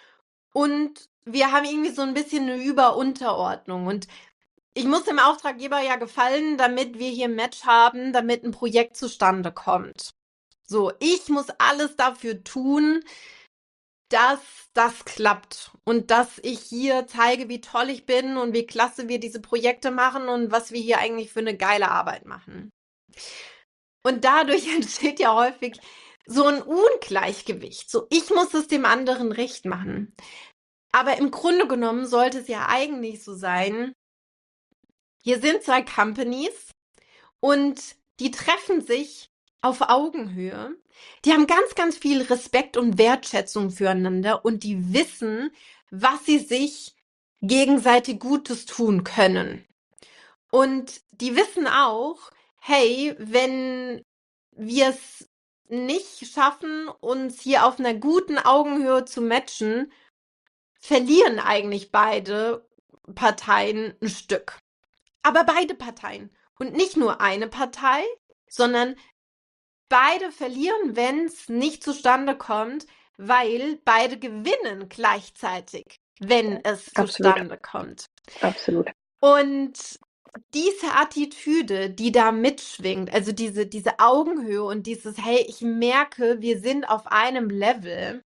und wir haben irgendwie so ein bisschen eine Über-Unterordnung. Und ich muss dem Auftraggeber ja gefallen, damit wir hier ein Match haben, damit ein Projekt zustande kommt. So, ich muss alles dafür tun, dass das klappt und dass ich hier zeige, wie toll ich bin und wie klasse wir diese Projekte machen und was wir hier eigentlich für eine geile Arbeit machen. Und dadurch entsteht ja häufig so ein Ungleichgewicht. So, ich muss es dem anderen recht machen. Aber im Grunde genommen sollte es ja eigentlich so sein, hier sind zwei Companies und die treffen sich auf Augenhöhe. Die haben ganz, ganz viel Respekt und Wertschätzung füreinander und die wissen, was sie sich gegenseitig Gutes tun können. Und die wissen auch, hey, wenn wir es nicht schaffen, uns hier auf einer guten Augenhöhe zu matchen, verlieren eigentlich beide Parteien ein Stück. Aber beide Parteien. Und nicht nur eine Partei, sondern beide verlieren, wenn es nicht zustande kommt, weil beide gewinnen gleichzeitig, wenn es Absolut, zustande kommt. absolut. Und diese Attitüde, die da mitschwingt, also diese Augenhöhe und dieses, hey, ich merke, wir sind auf einem Level,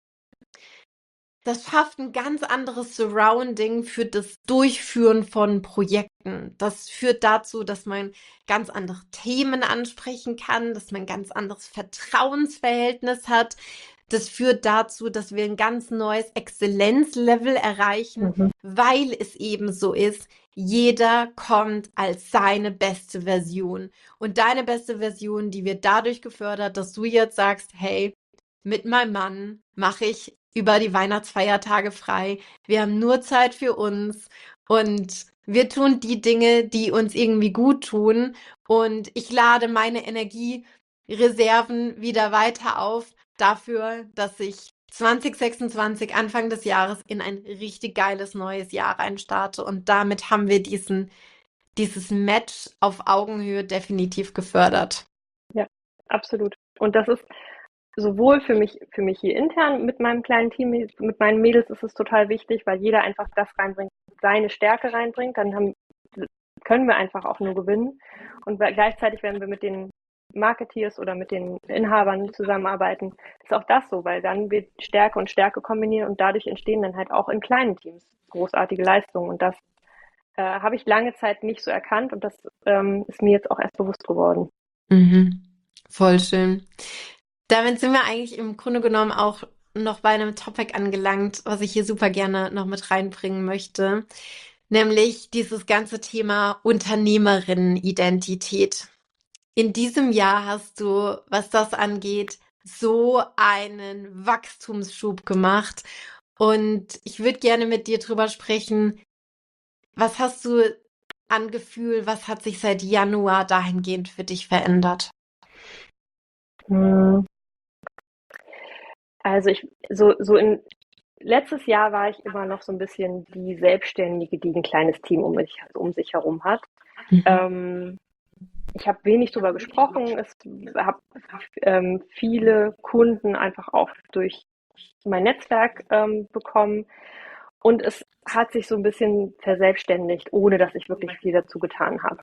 das schafft ein ganz anderes Surrounding für das Durchführen von Projekten. Das führt dazu, dass man ganz andere Themen ansprechen kann, dass man ein ganz anderes Vertrauensverhältnis hat. Das führt dazu, dass wir ein ganz neues Exzellenzlevel erreichen, Mhm. weil es eben so ist, jeder kommt als seine beste Version. Und deine beste Version, die wird dadurch gefördert, dass du jetzt sagst, hey, mit meinem Mann mache ich über die Weihnachtsfeiertage frei. Wir haben nur Zeit für uns und wir tun die Dinge, die uns irgendwie gut tun. Und ich lade meine Energiereserven wieder weiter auf dafür, dass ich 2026, Anfang des Jahres, in ein richtig geiles neues Jahr reinstarte. Und damit haben wir dieses Match auf Augenhöhe definitiv gefördert. Ja, absolut. Und das ist sowohl für mich hier intern mit meinem kleinen Team, mit meinen Mädels ist es total wichtig, weil jeder einfach das reinbringt, seine Stärke reinbringt, können wir einfach auch nur gewinnen. Und gleichzeitig, wenn wir mit den Marketeers oder mit den Inhabern zusammenarbeiten, ist auch das so, weil dann wird Stärke und Stärke kombinieren und dadurch entstehen dann halt auch in kleinen Teams großartige Leistungen. Und das habe ich lange Zeit nicht so erkannt und das ist mir jetzt auch erst bewusst geworden. Mhm. Voll schön. Damit sind wir eigentlich im Grunde genommen auch noch bei einem Topic angelangt, was ich hier super gerne noch mit reinbringen möchte, nämlich dieses ganze Thema Unternehmerinnenidentität. In diesem Jahr hast du, was das angeht, so einen Wachstumsschub gemacht. Und ich würde gerne mit dir drüber sprechen, was hast du an Gefühl, was hat sich seit Januar dahingehend für dich verändert? Hm. Also letztes Jahr war ich immer noch so ein bisschen die Selbstständige, die ein kleines Team um sich herum hat. Mhm. Ähm, Ich habe wenig darüber gesprochen. Ich habe viele Kunden einfach auch durch mein Netzwerk bekommen. Und es hat sich so ein bisschen verselbstständigt, ohne dass ich wirklich viel dazu getan habe.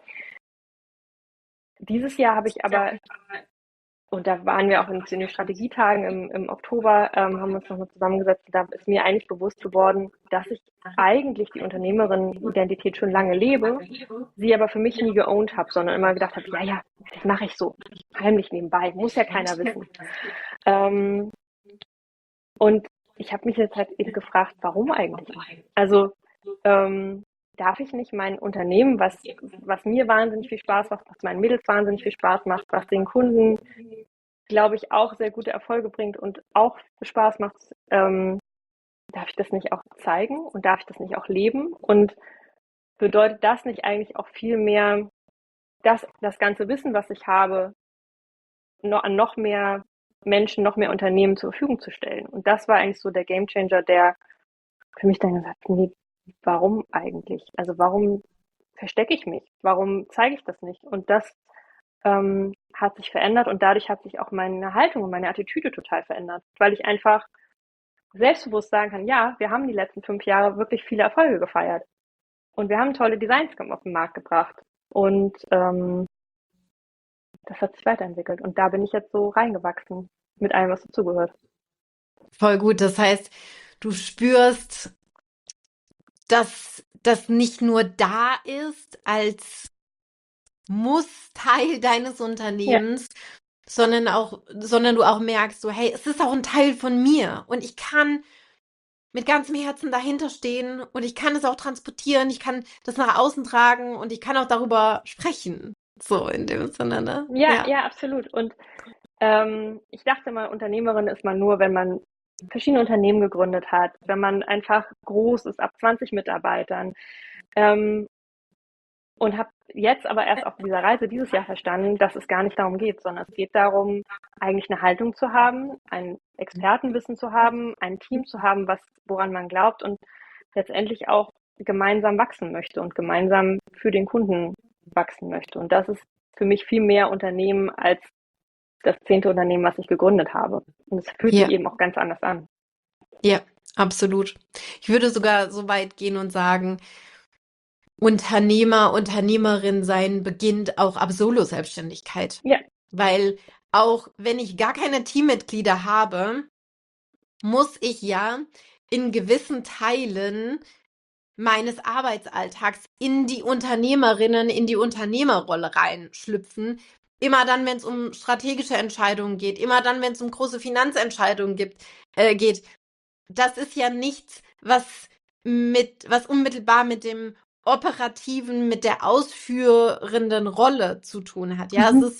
Dieses Jahr habe ich aber, und da waren wir auch in den Strategietagen im Oktober, haben wir uns nochmal zusammengesetzt, und da ist mir eigentlich bewusst geworden, dass ich eigentlich die Unternehmerin-Identität schon lange lebe, sie aber für mich nie geowned habe, sondern immer gedacht habe, ja, ja, das mache ich so, heimlich nebenbei, muss ja keiner wissen. Ähm, und ich habe mich jetzt halt eben gefragt, warum eigentlich? Also ähm, darf ich nicht mein Unternehmen, was mir wahnsinnig viel Spaß macht, was meinen Mädels wahnsinnig viel Spaß macht, was den Kunden, glaube ich, auch sehr gute Erfolge bringt und auch Spaß macht, darf ich das nicht auch zeigen und darf ich das nicht auch leben? Und bedeutet das nicht eigentlich auch viel mehr, das ganze Wissen, was ich habe, an noch mehr Menschen, noch mehr Unternehmen zur Verfügung zu stellen? Und das war eigentlich so der Gamechanger, der für mich dann gesagt hat, nee, warum eigentlich? Also warum verstecke ich mich? Warum zeige ich das nicht? Und das hat sich verändert, und dadurch hat sich auch meine Haltung und meine Attitüde total verändert, weil ich einfach selbstbewusst sagen kann, ja, wir haben die letzten 5 Jahre wirklich viele Erfolge gefeiert und wir haben tolle Designs auf den Markt gebracht, und das hat sich weiterentwickelt, und da bin ich jetzt so reingewachsen mit allem, was dazugehört. Voll gut. Das heißt, du spürst, dass das nicht nur da ist als Muss-Teil deines Ja, Unternehmens, sondern du auch merkst, so, hey, es ist auch ein Teil von mir und ich kann mit ganzem Herzen dahinter stehen und ich kann es auch transportieren, ich kann das nach außen tragen und ich kann auch darüber sprechen. So in dem Sinne, ne? ja, Ja. ja, absolut. Und ich dachte mal, Unternehmerin ist man nur, wenn man verschiedene Unternehmen gegründet hat, wenn man einfach groß ist, ab 20 Mitarbeitern. Ähm, Und habe jetzt aber erst auf dieser Reise dieses Jahr verstanden, dass es gar nicht darum geht, sondern es geht darum, eigentlich eine Haltung zu haben, ein Expertenwissen zu haben, ein Team zu haben, woran man glaubt und letztendlich auch gemeinsam wachsen möchte und gemeinsam für den Kunden wachsen möchte. Und das ist für mich viel mehr Unternehmen als das 10. Unternehmen, was ich gegründet habe. Und es fühlt sich Ja, eben auch ganz anders an. ja, absolut. Ich würde sogar so weit gehen und sagen, Unternehmerin sein beginnt auch ab Solo-Selbstständigkeit. Ja. Weil auch wenn ich gar keine Teammitglieder habe, muss ich ja in gewissen Teilen meines Arbeitsalltags in die in die Unternehmerrolle reinschlüpfen. Immer dann, wenn es um strategische Entscheidungen geht, immer dann, wenn es um große Finanzentscheidungen geht. Das ist ja nichts, was unmittelbar mit dem operativen, mit der ausführenden Rolle zu tun hat. Ja, Mhm.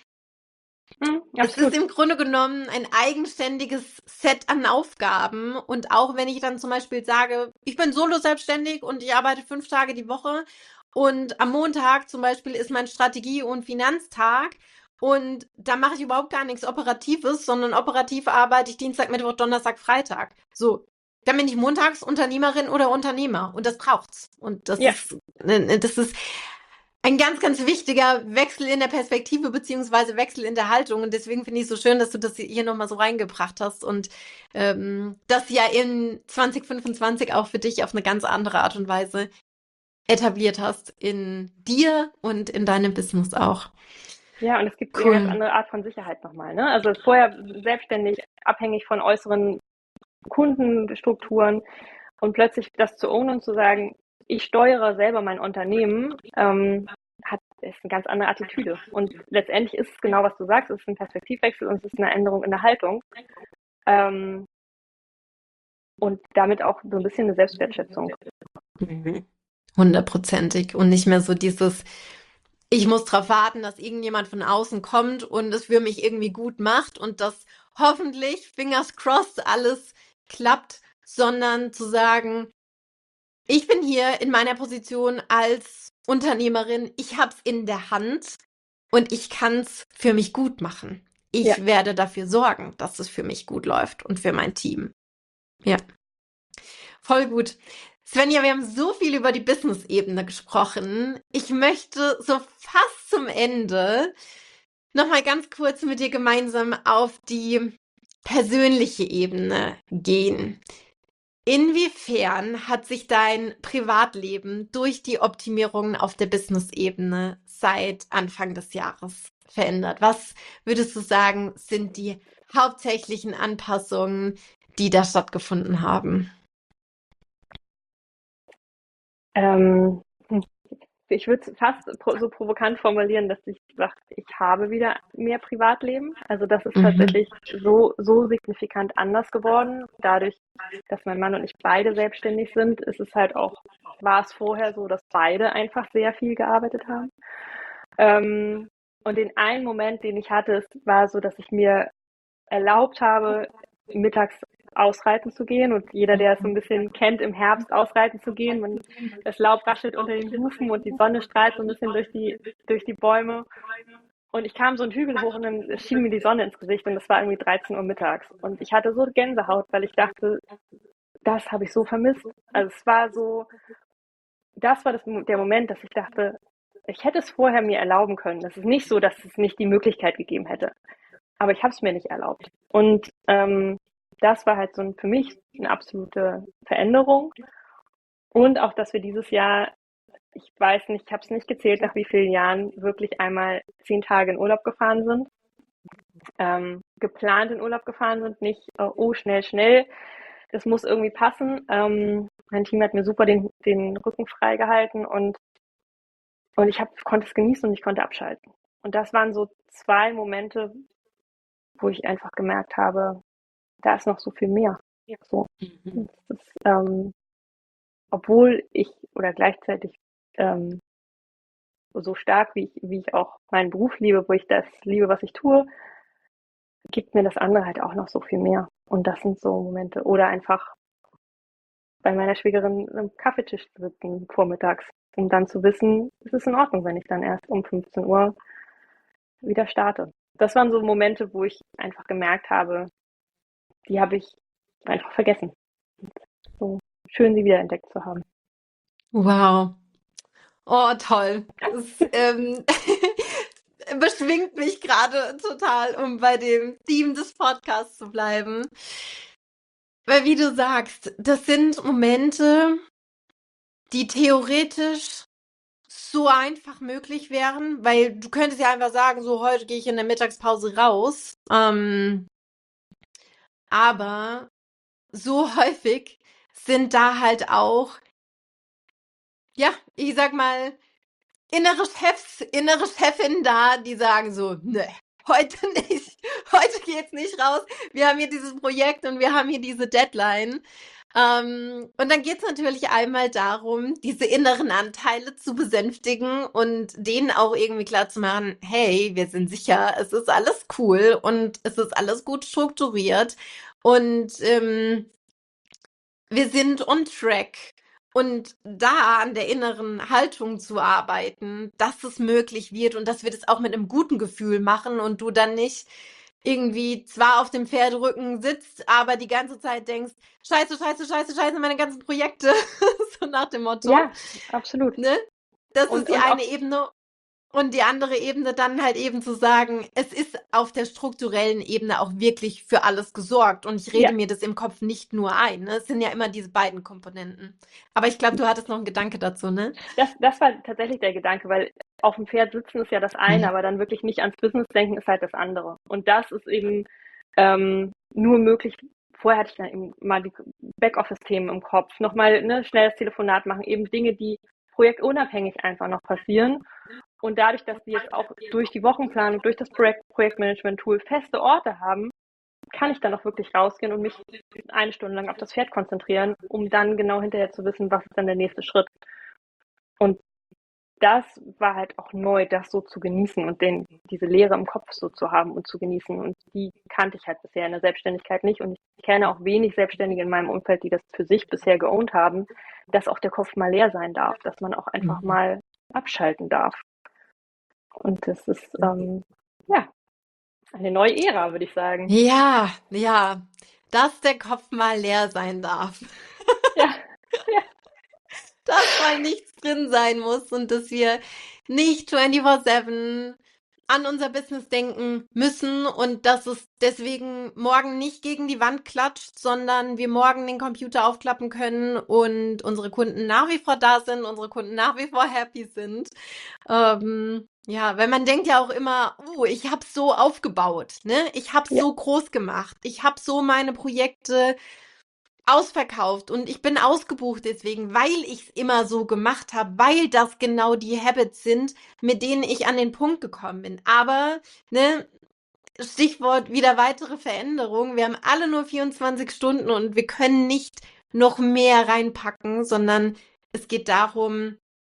es ist Absolut. im Grunde genommen ein eigenständiges Set an Aufgaben. Und auch wenn ich dann zum Beispiel sage, ich bin solo selbstständig und ich arbeite 5 Tage die Woche und am Montag zum Beispiel ist mein Strategie- und Finanztag und da mache ich überhaupt gar nichts Operatives, sondern operativ arbeite ich Dienstag, Mittwoch, Donnerstag, Freitag. So, dann bin ich montags Unternehmerin oder Unternehmer und das braucht's. Und Ja. das ist ein ganz, ganz wichtiger Wechsel in der Perspektive beziehungsweise Wechsel in der Haltung. Und deswegen finde ich es so schön, dass du das hier nochmal so reingebracht hast und das ja in 2025 auch für dich auf eine ganz andere Art und Weise etabliert hast. In dir und in deinem Business auch. Ja, und es gibt eine ganz Cool. andere Art von Sicherheit nochmal, ne? Also vorher selbstständig, abhängig von äußeren Kundenstrukturen, und plötzlich das zu ownen und zu sagen, ich steuere selber mein Unternehmen, ist eine ganz andere Attitüde. Und letztendlich ist es genau, was du sagst, es ist ein Perspektivwechsel und es ist eine Änderung in der Haltung. Ähm, und damit auch so ein bisschen eine Selbstwertschätzung. Mhm. 100%ig. Und nicht mehr so dieses, ich muss darauf warten, dass irgendjemand von außen kommt und es für mich irgendwie gut macht und das hoffentlich, fingers crossed, alles klappt, sondern zu sagen, ich bin hier in meiner Position als Unternehmerin, ich habe es in der Hand und ich kann es für mich gut machen. Ja, Ich werde dafür sorgen, dass es für mich gut läuft und für mein Team. Ja, voll gut. Svenja, wir haben so viel über die Business-Ebene gesprochen. Ich möchte so fast zum Ende noch mal ganz kurz mit dir gemeinsam auf die persönliche Ebene gehen. Inwiefern hat sich dein Privatleben durch die Optimierungen auf der Business-Ebene seit Anfang des Jahres verändert? Was würdest du sagen, sind die hauptsächlichen Anpassungen, die da stattgefunden haben? Ähm, Ich würde es fast so provokant formulieren, dass ich sage, ich habe wieder mehr Privatleben. Also das ist Mhm. tatsächlich so signifikant anders geworden. Dadurch, dass mein Mann und ich beide selbstständig sind, ist es halt auch, war es vorher so, dass beide einfach sehr viel gearbeitet haben. Ähm, und den einen Moment, den ich hatte, es war so, dass ich mir erlaubt habe, mittags ausreiten zu gehen. Und jeder, der es so ein bisschen kennt, im Herbst ausreiten zu gehen, das Laub raschelt unter den Hufen und die Sonne strahlt so ein bisschen durch die Bäume. Und ich kam so einen Hügel hoch und dann schien mir die Sonne ins Gesicht und es war irgendwie 13 Uhr mittags. Und ich hatte so Gänsehaut, weil ich dachte, das habe ich so vermisst. Also es war so, das war der Moment, dass ich dachte, ich hätte es vorher mir erlauben können. Es ist nicht so, dass es nicht die Möglichkeit gegeben hätte. Aber ich habe es mir nicht erlaubt. Und das war halt so für mich eine absolute Veränderung. Und auch, dass wir dieses Jahr, ich weiß nicht, ich habe es nicht gezählt, nach wie vielen Jahren, wirklich einmal 10 Tage in Urlaub gefahren sind. Geplant in Urlaub gefahren sind, nicht, oh, schnell, schnell, das muss irgendwie passen. Mein Team hat mir super den Rücken frei gehalten und konnte es genießen und ich konnte abschalten. Und das waren so 2 Momente, wo ich einfach gemerkt habe, da ist noch so viel mehr. So, Mhm. das ist, obwohl ich oder gleichzeitig ähm, so stark, wie ich auch meinen Beruf liebe, wo ich das liebe, was ich tue, gibt mir das andere halt auch noch so viel mehr. Und das sind so Momente. Oder einfach bei meiner Schwägerin am Kaffeetisch zu sitzen vormittags, um dann zu wissen, es ist in Ordnung, wenn ich dann erst um 15 Uhr wieder starte. Das waren so Momente, wo ich einfach gemerkt habe, die habe ich einfach vergessen. So schön, sie wiederentdeckt zu haben. Wow. Oh, toll. Das beschwingt mich gerade total, um bei dem Theme des Podcasts zu bleiben. Weil, wie du sagst, das sind Momente, die theoretisch so einfach möglich wären, weil du könntest ja einfach sagen, so heute gehe ich in der Mittagspause raus. Aber so häufig sind da halt auch, ja, ich sag mal, innere Chefinnen da, die sagen so, ne, heute nicht, heute geht's nicht raus. Wir haben hier dieses Projekt und wir haben hier diese Deadline. Und dann geht's natürlich einmal darum, diese inneren Anteile zu besänftigen und denen auch irgendwie klar zu machen, hey, wir sind sicher, es ist alles cool und es ist alles gut strukturiert und wir sind on track. Und da an der inneren Haltung zu arbeiten, dass es möglich wird und dass wir das auch mit einem guten Gefühl machen und du dann nicht irgendwie zwar auf dem Pferderücken sitzt, aber die ganze Zeit denkst, scheiße, scheiße, scheiße, scheiße, meine ganzen Projekte, so nach dem Motto, Ja, absolut. ne? Das ist die Und auch, eine Ebene. Und die andere Ebene dann halt eben zu sagen, es ist auf der strukturellen Ebene auch wirklich für alles gesorgt. Und ich rede ja, mir das im Kopf nicht nur ein. Ne? Es sind ja immer diese beiden Komponenten. Aber ich glaube, du hattest noch einen Gedanke dazu, ne? das war tatsächlich der Gedanke, weil auf dem Pferd sitzen ist ja das eine, Mhm. aber dann wirklich nicht ans Business denken ist halt das andere. Und das ist eben nur möglich. Vorher hatte ich dann eben mal die Backoffice-Themen im Kopf, nochmal ne, schnell das Telefonat machen, eben Dinge, die projektunabhängig einfach noch passieren. Und dadurch, dass die jetzt auch durch die Wochenplanung, durch das Projektmanagement-Tool feste Orte haben, kann ich dann auch wirklich rausgehen und mich 1 Stunde lang auf das Pferd konzentrieren, um dann genau hinterher zu wissen, was ist dann der nächste Schritt. Und das war halt auch neu, das so zu genießen und diese Leere im Kopf so zu haben und zu genießen. Und die kannte ich halt bisher in der Selbstständigkeit nicht. Und ich kenne auch wenig Selbstständige in meinem Umfeld, die das für sich bisher geowned haben, dass auch der Kopf mal leer sein darf, dass man auch einfach Mhm. mal abschalten darf. Und das ist, ja, eine neue Ära, würde ich sagen. Ja, ja. dass der Kopf mal leer sein darf. Ja, ja, Dass mal nichts drin sein muss und dass wir nicht 24/7 an unser Business denken müssen und dass es deswegen morgen nicht gegen die Wand klatscht, sondern wir morgen den Computer aufklappen können und unsere Kunden nach wie vor da sind, unsere Kunden nach wie vor happy sind. Ja, weil man denkt ja auch immer, ich habe so aufgebaut, ne? Ich habe ja. so groß gemacht. Ich habe so meine Projekte ausverkauft und ich bin ausgebucht deswegen, weil ich es immer so gemacht habe, weil das genau die Habits sind, mit denen ich an den Punkt gekommen bin. Aber, ne, Stichwort wieder weitere Veränderungen. Wir haben alle nur 24 Stunden und wir können nicht noch mehr reinpacken, sondern es geht darum,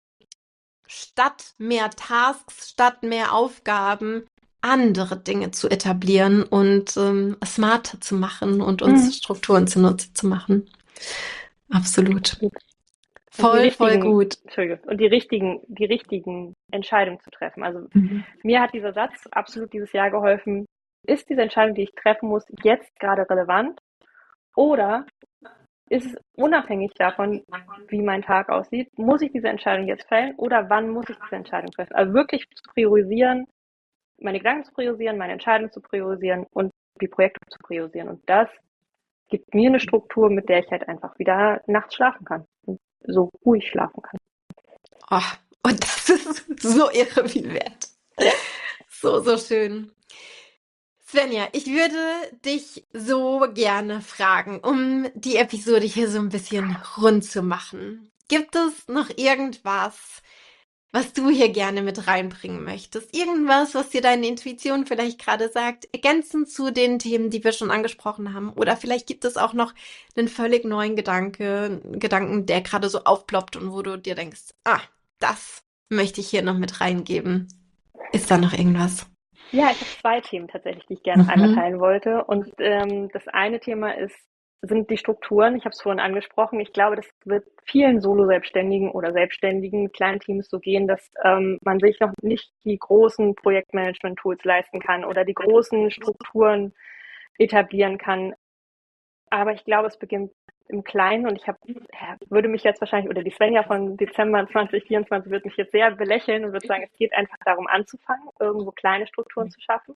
statt mehr Tasks, statt mehr Aufgaben, andere Dinge zu etablieren und smarter zu machen und uns Mhm. Strukturen zunutze zu machen. Absolut. Absolut. Und die Voll, voll richtigen, gut. Entschuldige, und die richtigen Entscheidungen zu treffen. Also Mhm. mir hat dieser Satz absolut dieses Jahr geholfen. Ist diese Entscheidung, die ich treffen muss, jetzt gerade relevant? Oder ist es unabhängig davon, wie mein Tag aussieht, muss ich diese Entscheidung jetzt fällen oder wann muss ich diese Entscheidung treffen? Also wirklich zu priorisieren, meine Gedanken zu priorisieren, meine Entscheidungen zu priorisieren und die Projekte zu priorisieren. Und das gibt mir eine Struktur, mit der ich halt einfach wieder nachts schlafen kann und so ruhig schlafen kann. Oh, und das ist so irre viel wert. Ja, So, so schön. Svenja, ich würde dich so gerne fragen, um die Episode hier so ein bisschen rund zu machen. Gibt es noch irgendwas, was du hier gerne mit reinbringen möchtest? Irgendwas, was dir deine Intuition vielleicht gerade sagt, ergänzend zu den Themen, die wir schon angesprochen haben? Oder vielleicht gibt es auch noch einen völlig neuen Gedanken, der gerade so aufploppt und wo du dir denkst, das möchte ich hier noch mit reingeben. Ist da noch irgendwas? ja, ich habe zwei Themen tatsächlich, die ich gerne noch einmal Mhm. teilen wollte. Und das eine Thema sind die Strukturen. Ich habe es vorhin angesprochen. Ich glaube, das wird vielen Solo-Selbstständigen oder Selbstständigen mit kleinen Teams so gehen, dass man sich noch nicht die großen Projektmanagement-Tools leisten kann oder die großen Strukturen etablieren kann. Aber ich glaube, es beginnt im Kleinen und würde mich jetzt wahrscheinlich, oder die Svenja von Dezember 2024 wird mich jetzt sehr belächeln und würde sagen, es geht einfach darum anzufangen, irgendwo kleine Strukturen zu schaffen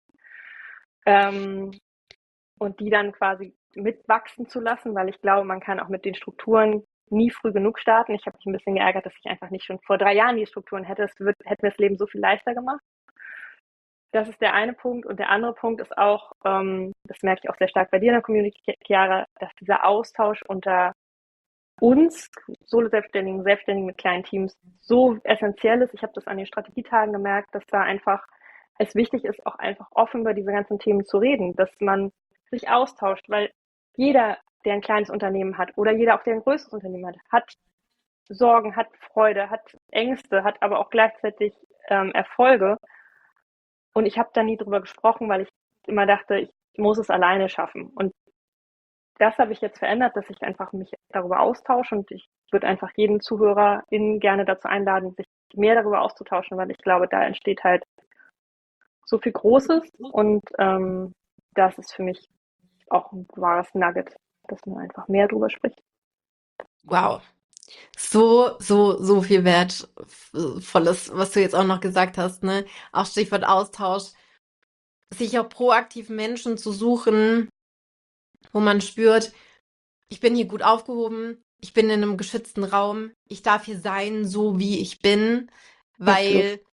ähm, und die dann quasi mitwachsen zu lassen, weil ich glaube, man kann auch mit den Strukturen nie früh genug starten. Ich habe mich ein bisschen geärgert, dass ich einfach nicht schon vor 3 Jahren die Strukturen hätte. Hätte mir das Leben so viel leichter gemacht. Das ist der eine Punkt. Und der andere Punkt ist auch, das merke ich auch sehr stark bei dir in der Community, Chiara, dass dieser Austausch unter uns, Solo-Selbstständigen, Selbstständigen mit kleinen Teams, so essentiell ist. Ich habe das an den Strategietagen gemerkt, dass da einfach es wichtig ist, auch einfach offen über diese ganzen Themen zu reden, dass man sich austauscht, weil jeder, der ein kleines Unternehmen hat oder jeder auch, der ein größeres Unternehmen hat, hat Sorgen, hat Freude, hat Ängste, hat aber auch gleichzeitig Erfolge. Und ich habe da nie drüber gesprochen, weil ich immer dachte, ich muss es alleine schaffen. Und das habe ich jetzt verändert, dass ich einfach mich darüber austausche und ich würde einfach jeden ZuhörerInnen gerne dazu einladen, sich mehr darüber auszutauschen, weil ich glaube, da entsteht halt so viel Großes und das ist für mich auch ein wahres Nugget, dass man einfach mehr darüber spricht. Wow. So, so, so viel Wertvolles, was du jetzt auch noch gesagt hast, ne? Auch Stichwort Austausch, sich auch proaktiv Menschen zu suchen, wo man spürt, ich bin hier gut aufgehoben, ich bin in einem geschützten Raum, ich darf hier sein, so wie ich bin, Absolut. weil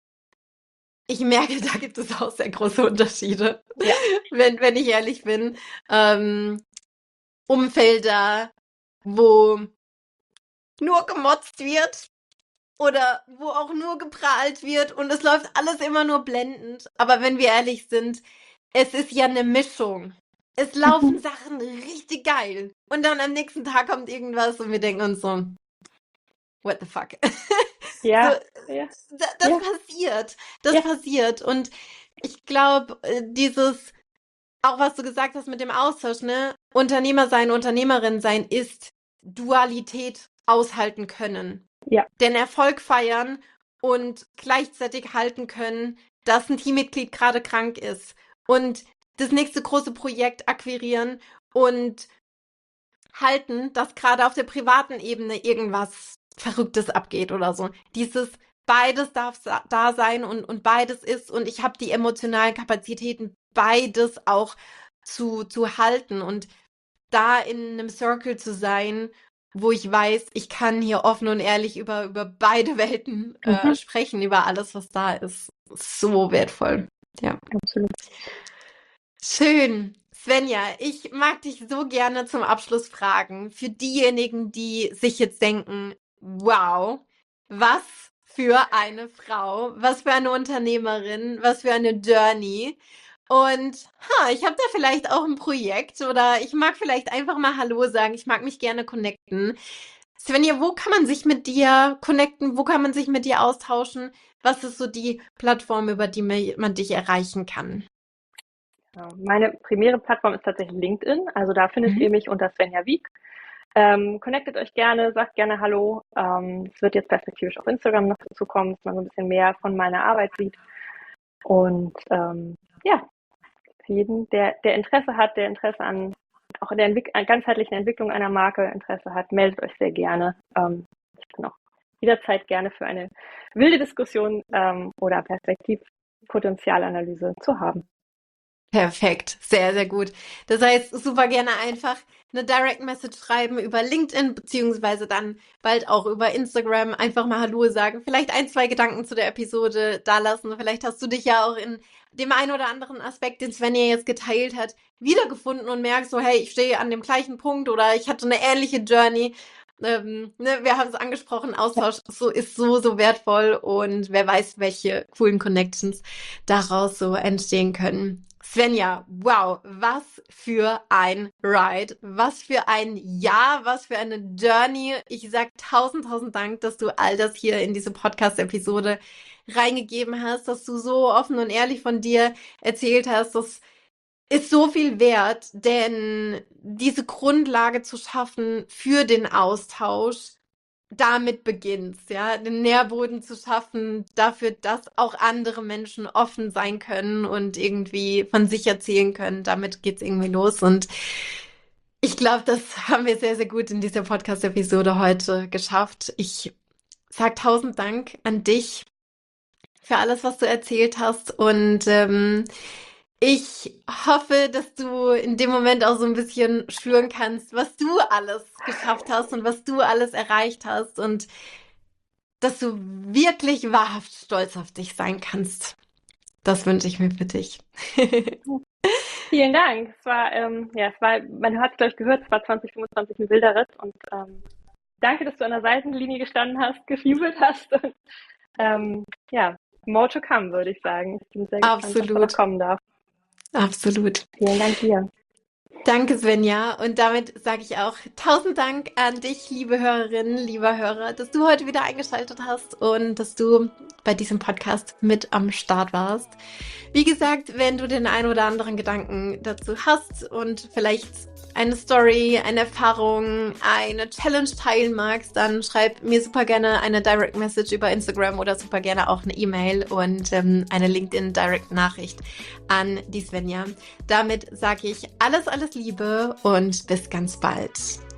ich merke, da gibt es auch sehr große Unterschiede, Ja. wenn ich ehrlich bin. Umfelder, wo nur gemotzt wird oder wo auch nur geprahlt wird und es läuft alles immer nur blendend. Aber wenn wir ehrlich sind, es ist ja eine Mischung. Es laufen Sachen richtig geil. Und dann am nächsten Tag kommt irgendwas und wir denken uns so, what the fuck? So, Ja, ja, das ja, passiert. Das ja, passiert. Und ich glaube, auch was du gesagt hast mit dem Austausch, ne? Unternehmer sein, Unternehmerin sein ist Dualität aushalten können. ja, Den Erfolg feiern und gleichzeitig halten können, dass ein Teammitglied gerade krank ist und das nächste große Projekt akquirieren und halten, dass gerade auf der privaten Ebene irgendwas Verrücktes abgeht oder so. Dieses beides darf da sein und beides ist und ich habe die emotionalen Kapazitäten, beides auch zu halten und da in einem Circle zu sein, wo ich weiß, ich kann hier offen und ehrlich über beide Welten Mhm, sprechen, über alles, was da ist. So wertvoll. Ja. absolut. Schön. Svenja, ich mag dich so gerne zum Abschluss fragen. Für diejenigen, die sich jetzt denken, wow, was für eine Frau, was für eine Unternehmerin, was für eine Journey. Und ich habe da vielleicht auch ein Projekt oder ich mag vielleicht einfach mal Hallo sagen. Ich mag mich gerne connecten. Svenja, wo kann man sich mit dir connecten? Wo kann man sich mit dir austauschen? Was ist so die Plattform, über die man dich erreichen kann? Ja, meine primäre Plattform ist tatsächlich LinkedIn. Also da findet Mhm. ihr mich unter Svenja Wieck. Connectet euch gerne, sagt gerne Hallo. Es wird jetzt perspektivisch auf Instagram noch dazu kommen, dass man so ein bisschen mehr von meiner Arbeit sieht. Und ja, für jeden, der Interesse hat, der Interesse an auch der an ganzheitlichen Entwicklung einer Marke Interesse hat, meldet euch sehr gerne. Ich bin auch jederzeit gerne für eine wilde Diskussion oder Perspektivpotenzialanalyse zu haben. Perfekt, sehr, sehr gut. Das heißt, super gerne einfach eine Direct Message schreiben über LinkedIn, beziehungsweise dann bald auch über Instagram. Einfach mal Hallo sagen, vielleicht ein, zwei Gedanken zu der Episode da lassen. Vielleicht hast du dich ja auch in dem einen oder anderen Aspekt, den Svenja jetzt geteilt hat, wiedergefunden und merkst so, hey, ich stehe an dem gleichen Punkt oder ich hatte eine ähnliche Journey. Wir haben es angesprochen, Austausch ist so wertvoll und wer weiß, welche coolen Connections daraus so entstehen können. Svenja, wow, was für ein Ride, was für ein Jahr, was für eine Journey. Ich sag tausend Dank, dass du all das hier in diese Podcast-Episode reingegeben hast, dass du so offen und ehrlich von dir erzählt hast. Das ist so viel wert, denn diese Grundlage zu schaffen für den Austausch, damit beginnt's, ja, den Nährboden zu schaffen dafür, dass auch andere Menschen offen sein können und irgendwie von sich erzählen können. Damit geht's irgendwie los. Und ich glaube, das haben wir sehr, sehr gut in dieser Podcast-Episode heute geschafft. Ich sag tausend Dank an dich für alles, was du erzählt hast. Und ich hoffe, dass du in dem Moment auch so ein bisschen spüren kannst, was du alles geschafft hast und was du alles erreicht hast und dass du wirklich wahrhaft stolz auf dich sein kannst. Das wünsche ich mir für dich. Vielen Dank. Man hat es gleich gehört, es war 2025 ein wilder Ritt und danke, dass du an der Seitenlinie gestanden hast, gefiebelt hast. Und, ja, more to come, würde ich sagen. Ich bin sehr gespannt, was da noch Absolut, kommen darf. absolut. Vielen Dank dir. Danke, Svenja. Und damit sage ich auch tausend Dank an dich, liebe Hörerinnen, lieber Hörer, dass du heute wieder eingeschaltet hast und dass du bei diesem Podcast mit am Start warst. Wie gesagt, wenn du den ein oder anderen Gedanken dazu hast und vielleicht eine Story, eine Erfahrung, eine Challenge teilen magst, dann schreib mir super gerne eine Direct Message über Instagram oder super gerne auch eine E-Mail und eine LinkedIn Direct Nachricht an die Svenja. Damit sage ich alles Liebe und bis ganz bald.